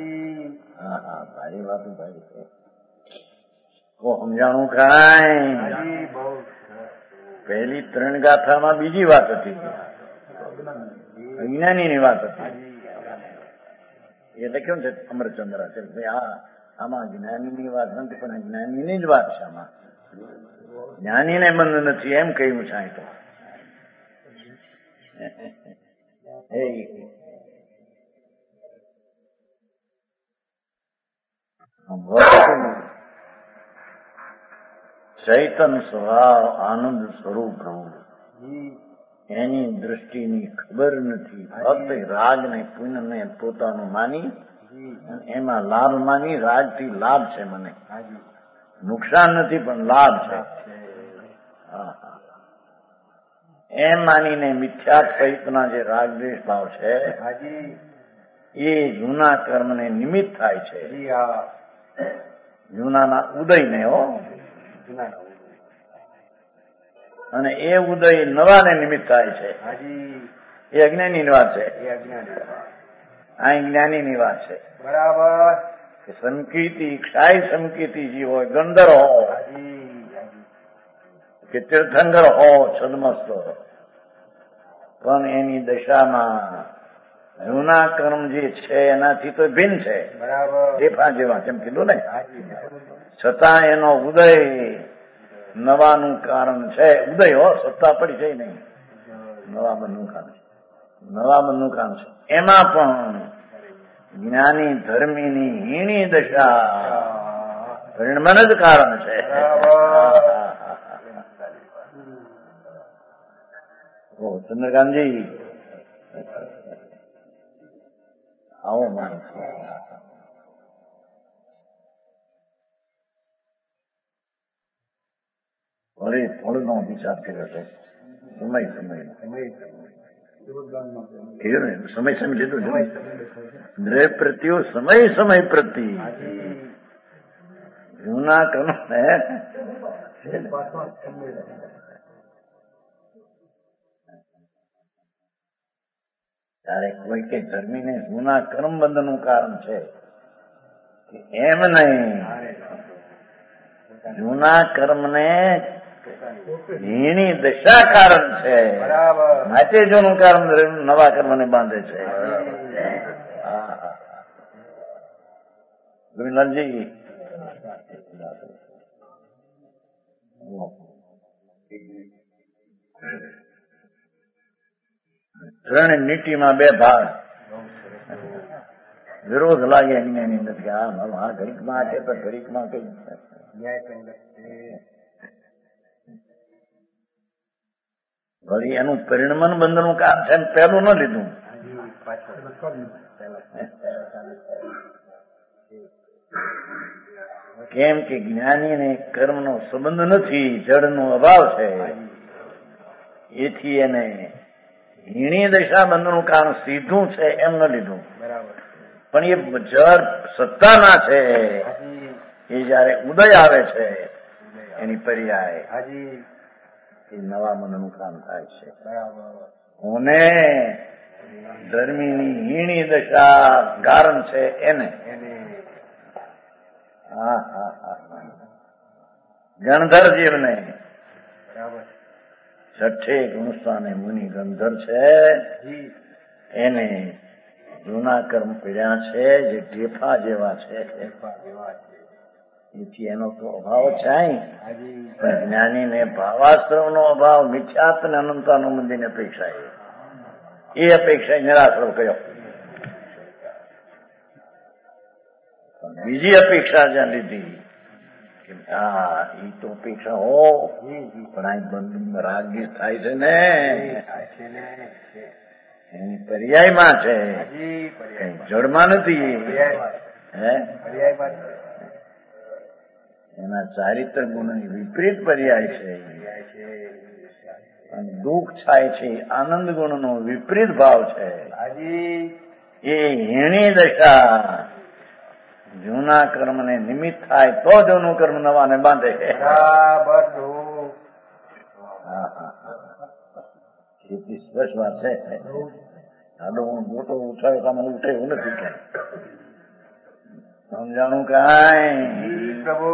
ભારી વાત ભાઈ છે. સમજાણું કાંઈ? પહેલી ત્રણ ગાથામાં બીજી વાત હતી, અજ્ઞાનીની વાત હતી. એટલે કેવું છે અમરચંદ્ર છે આમાં જ્ઞાનીની વાત નથી, પણ અજ્ઞાનીની જ વાત છે. આમાં જ્ઞાનીને બંધ નથી એમ કહ્યું છે. અહીં તો ચૈતન સ્વભાવ આનંદ સ્વરૂપ રહું એની દ્રષ્ટિની ખબર નથી. ફક્ત રાગ ને પુણ્ય ને પોતાનું માની એમાં લાભ માની. રાગથી લાભ છે, મને નુકસાન નથી પણ લાભ છે એમ માનીને મિથ્યા સહિતના જે રાગદ્વેષ ભાવ છે એ જૂના કર્મને નિમિત્ત થાય છે. જૂનાના ઉદયને અને એ ઉદય નવાને નિમિત્ત થાય છે. એ અજ્ઞાનીની વાત છે, એ અજ્ઞાન. આ જ્ઞાનીની વાત છે. બરાબર. કે સંકીર્તિ ક્ષાય સંકીર્તિ જી હોય, ગંધર હો હાજી, હાજી. કે તીર્થંકર હો, છદમસ્ત હો, પણ એની દશામાં જૂના કર્મ જે છે એનાથી તો ભિન્ન છે. બરાબર. ઢેફા જેવા કેમ કીધું ને, હાજી. છતાં એનો ઉદય નવાનું કારણ છે. ઉદય હો, સત્તા પડી છે નહીં, નવા બંધનું કારણ છે, નવા બંધનું કારણ છે. એમાં પણ જ્ઞાની ધર્મીની હીણી દશા પરિણમન જ કારણ છે. ઓ ચંદ્રકાંતજી આવો માણસ વળી થોડો વિચાર કર્યો છે. સમય સમય લીધું દ્રવ્ય પ્રત્યુ સમય પ્રતિ જૂના કર્મ ત્યારે કોઈ કે ધર્મીને જૂના કર્મ બંધનું કારણ છે એમ નહીં, જૂના કર્મને હીણી દશા કારણ છે. માટે જૂનું કર્મ નવા કર્મને બાંધે છે. ગોવિંદલાલજી ત્રણ નીતિમાં બે ભાગ, વિરોધ લાગે જ્ઞાની નથી. આ ઘડીકમાં છે તો ઘડીકમાં કઈ વળી એનું પરિણમન બંધનું કામ છે પહેલું ન લીધું. કેમ કે જ્ઞાનીને કર્મનો સંબંધ નથી, જડનો અભાવ છે. એથી એને હીણી દશા બંધનું કારણ સીધું છે એમ ન લીધું. પણ એ જળ સત્તાના છે. એ જયારે ઉદય આવે છે એની પર્યાય એ નવા મનનું કામ થાય છે. કોને ધર્મીની હીણી દશા કારણ છે એને. ગણધર જીવને છઠ્ઠે ગુણસ્થાને મુનિ ગંધર છે, એને જૂના કર્મ પીડ્યા છે જે ઢેફા જેવા છે. એથી એનો તો અભાવ છે, પણ જ્ઞાનીને ભાવાશ્રવનો અભાવ, મિથ્યાત્વ અને અનંતાનુબંધીની અપેક્ષા એ અપેક્ષા નિરાશ્રવ કયો. બીજી અપેક્ષા જ્યાં લીધી કે હા એ તો અપેક્ષા હો, પણ આ બંધ રાગી થાય છે ને એની પર્યાયમાં છે, કઈ જડમાં નથી. એના ચારિત્ર ગુણની વિપરીત પર્યાય છે. અને દુઃખ થાય છે આનંદ ગુણનો વિપરીત ભાવ છે. એ હીણી દશા જૂના કર્મને નિમિત્ત થાય તો જૂનું કર્મ નવાને બાંધે. એટલી સ્પષ્ટ વાત છે. આડો હું મોટો ઉઠાવ્યો કામ ઉઠે એવું નથી ક્યાંય સમજાણું કાંઈ. પ્રભુ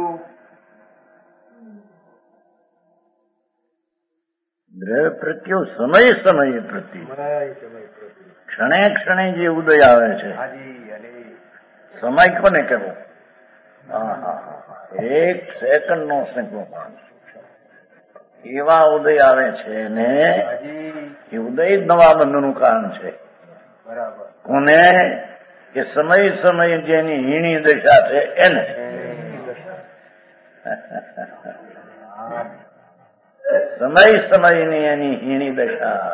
દ્રવ્ય પ્રત્યુ સમય પ્રતિ ક્ષણે ક્ષણે જે ઉદય આવે છે, સમય કોને કહેવો? એક સેકન્ડ નો સંકલ્પ એવા ઉદય આવે છે ને એ ઉદય જ નવા બંધનું કારણ છે. કોને? કે સમય જેની હીણી દશા છે એને. સમયની એની હીણી દશા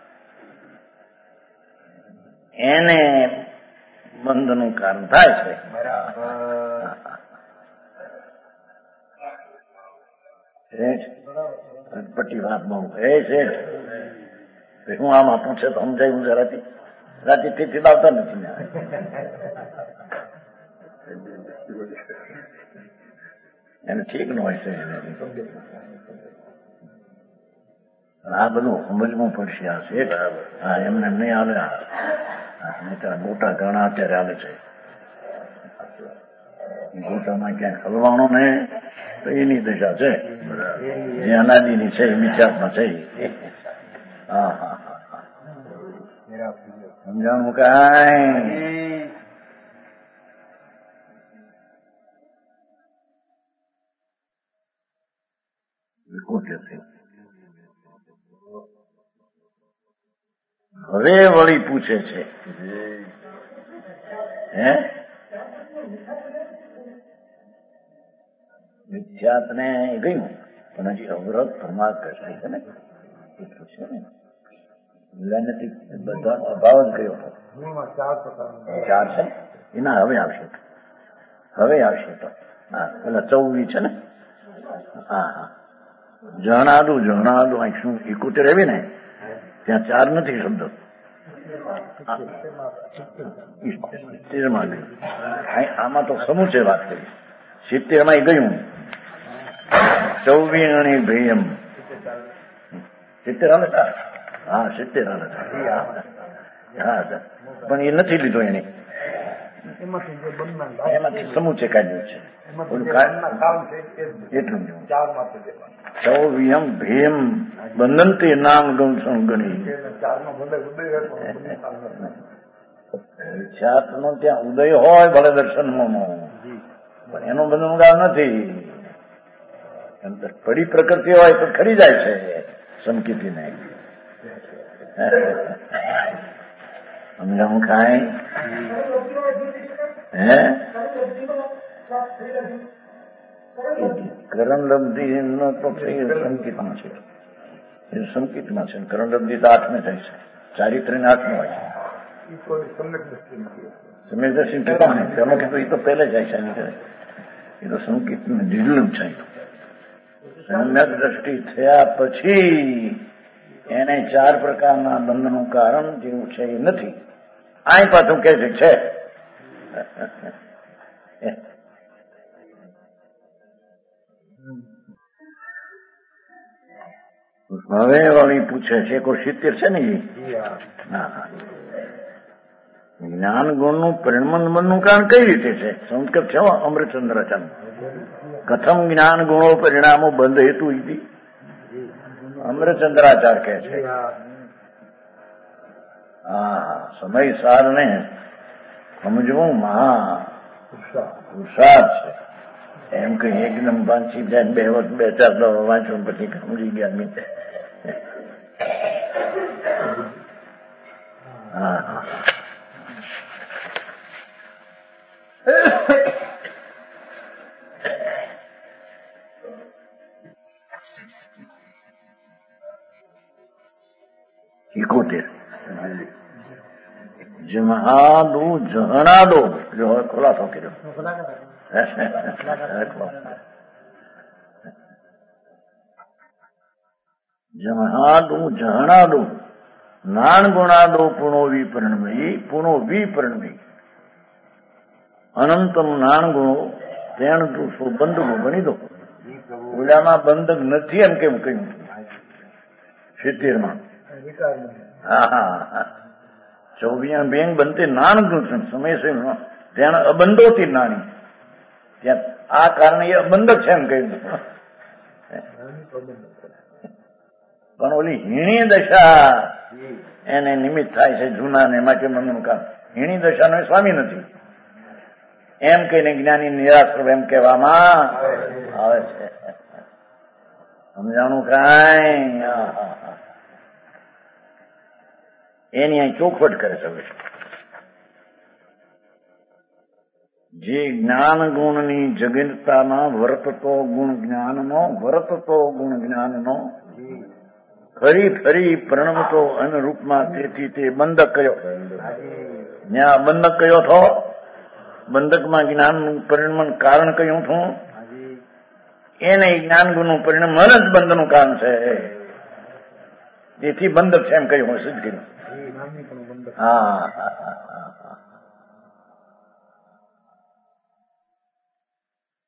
એને બંધનું કારણ થાય છે. પટ્ટી વાત બહુ એ છે. હું આમાં પૂછે તો સમજાયું જરાથી રાતે તેથી લાવતા નથી. એને ઠીક ન હોય છે. આ બધું સમજવું પડશે. આ શેઠ હા એમને નહીં હાલે. નહીં તો ગોટા ઘણા અત્યારે હાલે છે. ગોટામાં ક્યાંક હલવાનો ને તો એની દશા છે. જે અનાદિની છે એ મિથ્યાત્મા છે. હા હા હા સમજાણું કાંઈ હવે વળી પૂછે છે હે મિથ્યાત્ને ગયું પણ હજી અવરત પ્રમાદ કસાય છે ને એટલું છે ને નથી બધાનો અભાવ જ ગયો હતો. 4 છે એના હવે આવશે તો હા પેલા 24 છે ને હા હા જણાદું શું 71 એવી ને ત્યાં 4 નથી શબ્દ 70 માં ગયું. આમાં તો સમૂચે વાત કરી 70 માં ગયું 24 અને ભેયમ 70 હાલે હા 70 હાલે હા પણ એ નથી લીધો એને એમાંથી સમૂચે કાઢ્યું છે એટલું ચૌવ્યમ ભેમ બંધનથી નામ ગૌસણ ગણી ખ્યાત નો ત્યાં ઉદય હોય ભલે દર્શનમાં પણ એનો બંધનગાર નથી. પડી પ્રકૃતિ હોય તો ખરી જાય છે સંકિતીને સમજાવું કાંઈ હે કરણલબ્ધિ નો તો સંકિતમાં છે એ સંકિતમાં છે. કરણલબ્ધિ તો 8મે થાય છે ચારિત્ર ને 8મે હોય સમ્યક દર્શન ઠેકાણ અમે કીધું એ તો પહેલે જાય છે એ તો સંકિત નિર્લભ છે. સમ્યક દ્રષ્ટિ થયા પછી એને 4 પ્રકારના બંધનું કારણ જેવું છે એ નથી. આ પાછું કે છે હવે વાળી પૂછે છે કોઈ 70 છે ને જ્ઞાન ગુણનું પરિણમન બનનું કારણ કઈ રીતે છે? સંસ્કૃત છે અમૃતચંદ્રાચાર્ય કથમ જ્ઞાન ગુણો પરિણામો બંધ હેતુ અમૃતચંદ્રાચાર્ય કહે છે. હા સમય સારને સમજવું મહા પુરુષાર્થ છે. એમ કઈ એકદમ વાંચી જાય 2 વર્ષ 2-4 દવા વાંચો પછી સમજી ગયા મિત્ર. હા જહાદુ જહણાદો જો ખુલાસો કર્યો જહાદુ જહણાદો નાન ગુણાદો પુણો વિપરિણમી અનંતમ નાન ગુણો તેણ દુષો બંધકો ગણી દો. ઓલામાં બંધક નથી એમ કેમ કહ્યું 70 માં હા 24 બેંગ બનતે નાન ગુણ સમય છે ત્યાં અબંધોથી નાની ત્યાં આ કારણે એ અબંધક છે એમ કહ્યું. પણ ઓલી હીણી દશા એને નિમિત્ત થાય છે જૂના ને માટે મનનું કામ. હીણી દશાનો સ્વામી નથી એમ કહીને જ્ઞાની નિરાશ્ર એમ કહેવામાં આવે છે. સમજાણું કાંઈ એની અહીં ચોખવટ કરે છે. જે જ્ઞાન ગુણની જગતતામાં વર્તતો ગુણ જ્ઞાનનો ફરી પ્રણમતો અનુરૂપમાં તેથી તે બંધક કયો. ત્યાં બંધક કયો થો બંધકમાં જ્ઞાનનું પરિણમન કારણ કયું છું એને જ્ઞાન ગુણનું પરિણમન જ બંધનું કારણ છે. તેથી બંધક છે એમ કહ્યું સિદ્ધ કર્યું. હા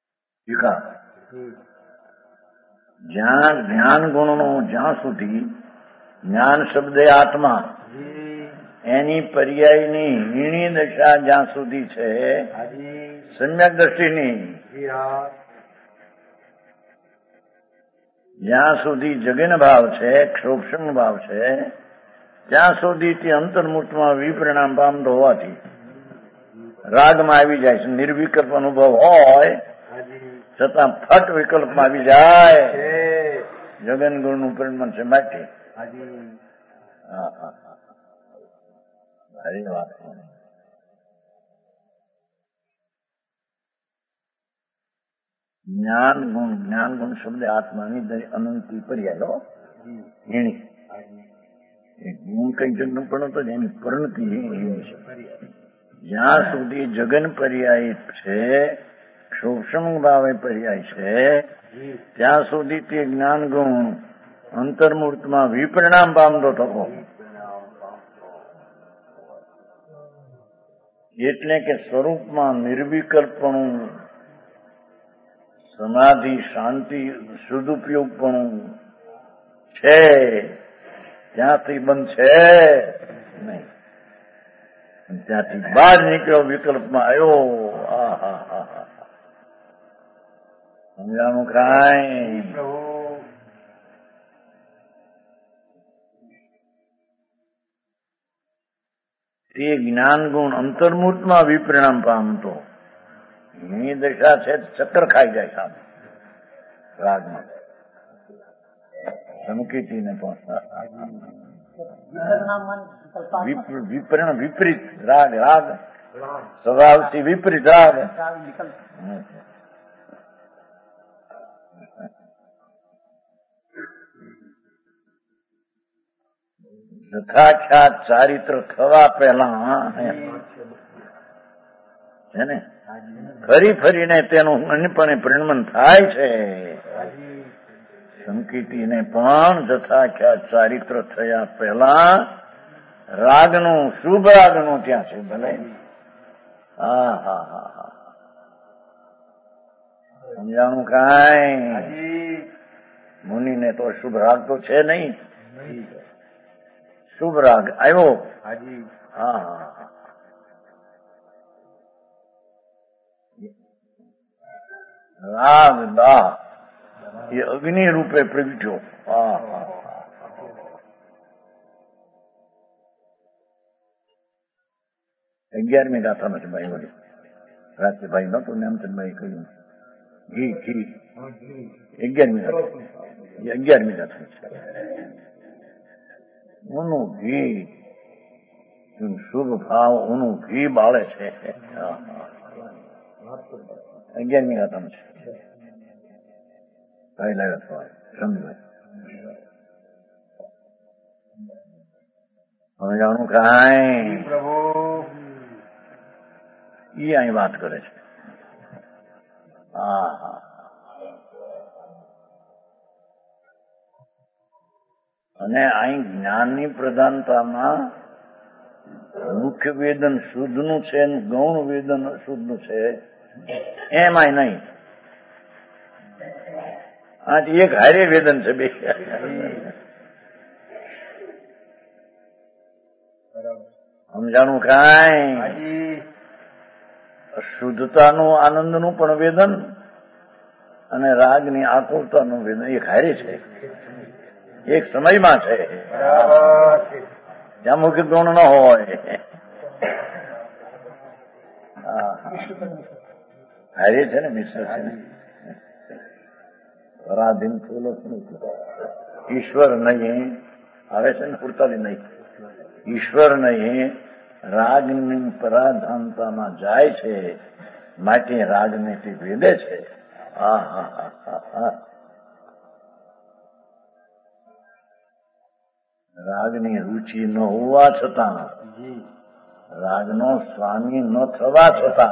જ્યાં જ્ઞાન ગુણનો જ્યાં સુધી જ્ઞાન શબ્દે આત્મા, એની પર્યાયની હીણી દશા જ્યાં સુધી છે, સમ્યક દ્રષ્ટિની, જ્યાં સુધી જગન ભાવ છે, ક્ષોક્ષમ ભાવ છે, ત્યાં સુધી તે અંતર્મુખમાં વિપરિણામ પામતો હોવાથી રાગમાં આવી જાય છે. નિર્વિકલ્પ અનુભવ હોય છતાં ફટ વિકલ્પમાં આવી જાય, જગન ગુણનું પરિણામ છે માટે. સારી વાત. જ્ઞાન ગુણ શબ્દ આત્માની અનંતી પર્યાય હીણી. ગુણ કઈ જગનું પણ તો એની પરિણતિ જ્યાં સુધી જગન પર્યાય છે, સૂક્ષ્મ ભાવે પર્યાય છે, ત્યાં સુધી તે જ્ઞાન ગુણ અંતર્મૂર્તમાં વિપરિણામ પામતો થતો. એટલે કે સ્વરૂપમાં નિર્વિકલ્પણું, સમાધિ, શાંતિ, સદુપયોગપણું છે, ત્યાંથી બંધ છે નહીં. ત્યાંથી બહાર નીકળ્યો, વિકલ્પમાં આવ્યો. સમજાણું કાંઈ? તે જ્ઞાન ગુણ અંતર્મૂર્તમાં વિપરિણામ પામતો. એની દશા છે ચક્કર ખાઈ જાય સામે રાગમાં. સંકેતીને પણ વિપરીત રાગ, રાગ સ્વભાવથી વિપરીત રાગ. યથાખ્યાત ચારિત્ર થવા પહેલા છે ને, ફરી ફરીને તેનું અન્યપણે પરિણમન થાય છે. સંકેતીને પણ યથાખ્યાત ચારિત્ર થયા પહેલા રાગનું, શુભ રાગનું ત્યાં છે. ભલે સમજાણું કાંઈ? મુનિને તો શુભ રાગ તો છે નહીં. શુભ રાગ આવ્યો. રાગ દાહ એ અગ્નિ રૂપે પ્રગટ્યો. 11મી ગાથામાં છે ભાઈ વળી રાજ્યભાઈ નતો નેમચંદભાઈ કહ્યું ઘી ઘી 11મી ગાથા છે. ઊનું ઘી, શુભ ભાવ ઊનું ઘી બાળે છે. 11મી ગાથામાં છે. ભાઈ લાવ્યા સમજાય. હવે જાણું કાંઈ ઈ અહીં વાત કરે છે. અને અહીં જ્ઞાનની પ્રધાનતામાં મુખ્ય વેદન શુદ્ધનું છે, ગૌણ વેદન અશુદ્ધનું છે, એમાંય નહીં. આ એક હારે વેદન છે બે. સમજાણું કાંઈ? શુદ્ધતાનું, આનંદનું પણ વેદન અને રાગની આકુરતાનું વેદન એક હારે છે, એક સમયમાં છે. જ્યાં મુખ્ય ગુણ ન હોય હારે છે ને, મિશ્ર છે ને. પરાધીન ફૂલો ઈશ્વર નહીં આવે છે ને, પૂરતાલી નહીં. ઈશ્વર નહીં, રાગની પરાધાનતામાં જાય છે, માટે રાગને તે વેદે છે. રાગની રુચિ ન હોવા છતાં, રાગનો સ્વામી ન થવા છતાં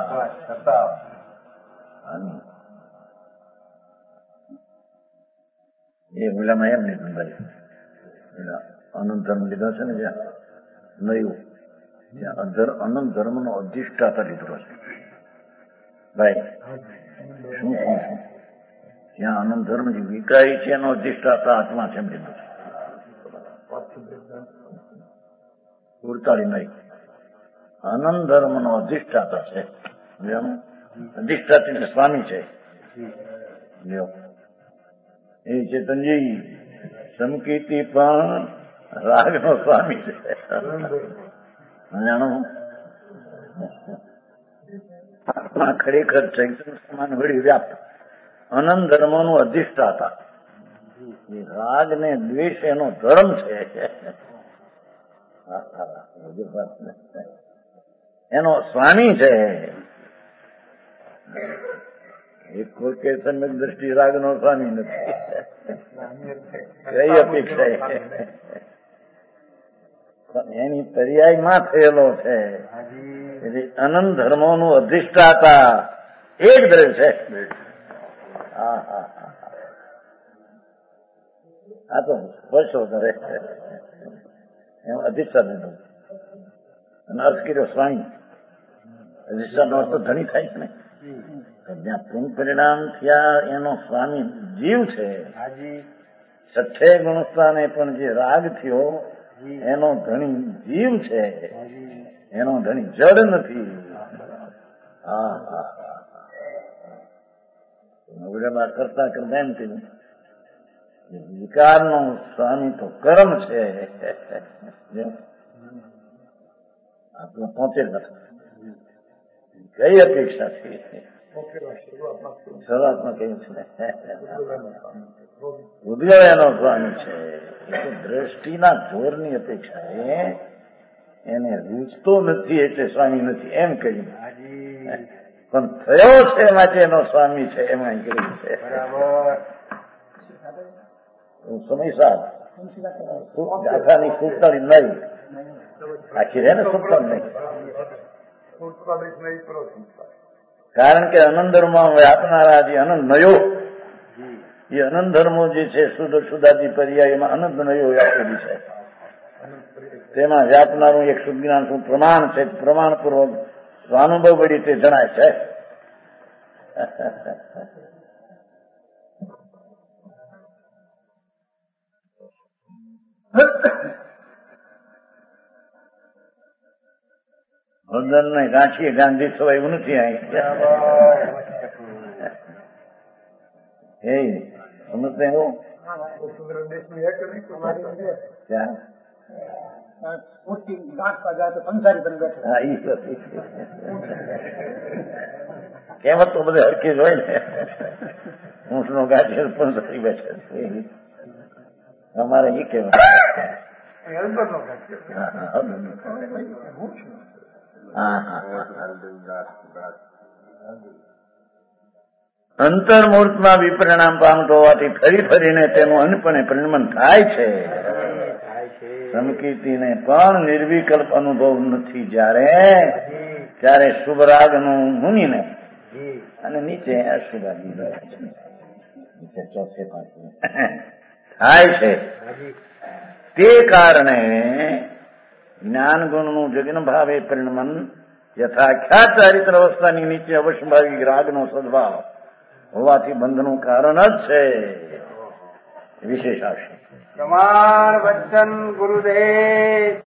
એ પેલામાં એમ લીધું ભાઈ, અનંત ધર્મ લીધો છે ને, જ્યાં નયું ત્યાં અનંત ધર્મ નો અધિષ્ઠાતા લીધો છે ભાઈ. શું કહું છું? ત્યાં અનંત ધર્મ જે વિકાય છે એનો અધિષ્ઠાતા આત્મા છે એમ લીધું છે. ઉડતાળી નહીં. આનંદ ધર્મનો અધિષ્ઠાતા છે. અધિષ્ઠાતી સ્વામી છે. એ ચેતનજી સમકીર્તિ પણ રાગનો સ્વામી છે. જાણો આત્મા ખરેખર ચૈતન્ય સમાન વળી વ્યાપ્ત અનંત ધર્મોનું અધિષ્ઠાતા. રાગ ને દ્વેષ એનો ધર્મ છે. એનો સ્વામી છે. એક કોઈ કે સમ્યક દ્રષ્ટિ રાગનો સ્વામી નથી. કઈ અપેક્ષા એની પર્યાયમાં થયેલો છે. અનંત ધર્મોનું અધિષ્ઠાતા એક દ્રવ્ય છે. આ તો વર્ષો કરે એમ અધિષ્ઠાન અને અર્થ કર્યો સ્વામી. અધિષ્ઠાન નો અર્થ તો ધણી થાય છે ને. જ્યાં પુંગ પરિણામ થયા એનો સ્વામી જીવ છે. છઠ્ઠે ગુણસ્થાને પણ જે રાગ થયો એનો ધણી જીવ છે. એનો ધણી જડ નથી. નવડામાં કરતા કરતા એમ થયું વિકારનો સ્વામી તો કર્મ છે. આપણે પહોંચેલ નથી. કઈ અપેક્ષા છે? શરૂઆતમાં કહ્યું છે ઉદ્ગલ એનો સ્વામી છે. દ્રષ્ટિના જોરની અપેક્ષા એને રૂચતો નથી એટલે સ્વામી નથી એમ કહ્યું. પણ થયો છે માટે એનો સ્વામી છે એમાં કહ્યું છે. સમય સાથ ગાથાની સુતાળી નહીં આખી રહે ને સુતાળી નહીં. કારણ કે અનંત ધર્મમાં વ્યાપનારા જે અનંત નયો એ અનંત ધર્મો જે છે શુદ્ધ શુદ્ધાદી પર્યાય એમાં અનંત નયો વ્યાપેલી છે. તેમાં વ્યાપનારું એક શુદ્ધ જ્ઞાન શું પ્રમાણ છે. પ્રમાણપૂર્વક સ્વાનુભવ વળી તે જણાય છે. ભગવાન ને ગાંઠીએ ગાંધી થવાય એવું નથી. અહીં સમજते हो કહેવત તો બધે હરકી જ હોય ને. ઊંટ નો ગાંઠી પંસારી બેઠે અમારે એ કહેવાય. અંતર્મૂર્તમાં વિપરિણામ પામતો હોવાથી ફરી ફરીને તેનું અનપણે પરિણમન થાય છે. સમકીર્તિને પણ નિર્વિકલ્પ અનુભવ નથી. ત્યારે શુભ રાગનું મુનિને અને નીચે અશુભાગી નીચે ચોથે પાસે થાય છે. તે કારણે જ્ઞાન ગુણનું જગ્ન ભાવે પરિણમન યથાખ્યાત ચારિત્ર અવસ્થાની નીચે અવશ્યભાવી રાગનો સદભાવ હોવાથી બંધનું કારણ જ છે. વિશેષ આવશે. પ્રમાણ વચન ગુરુદેવ.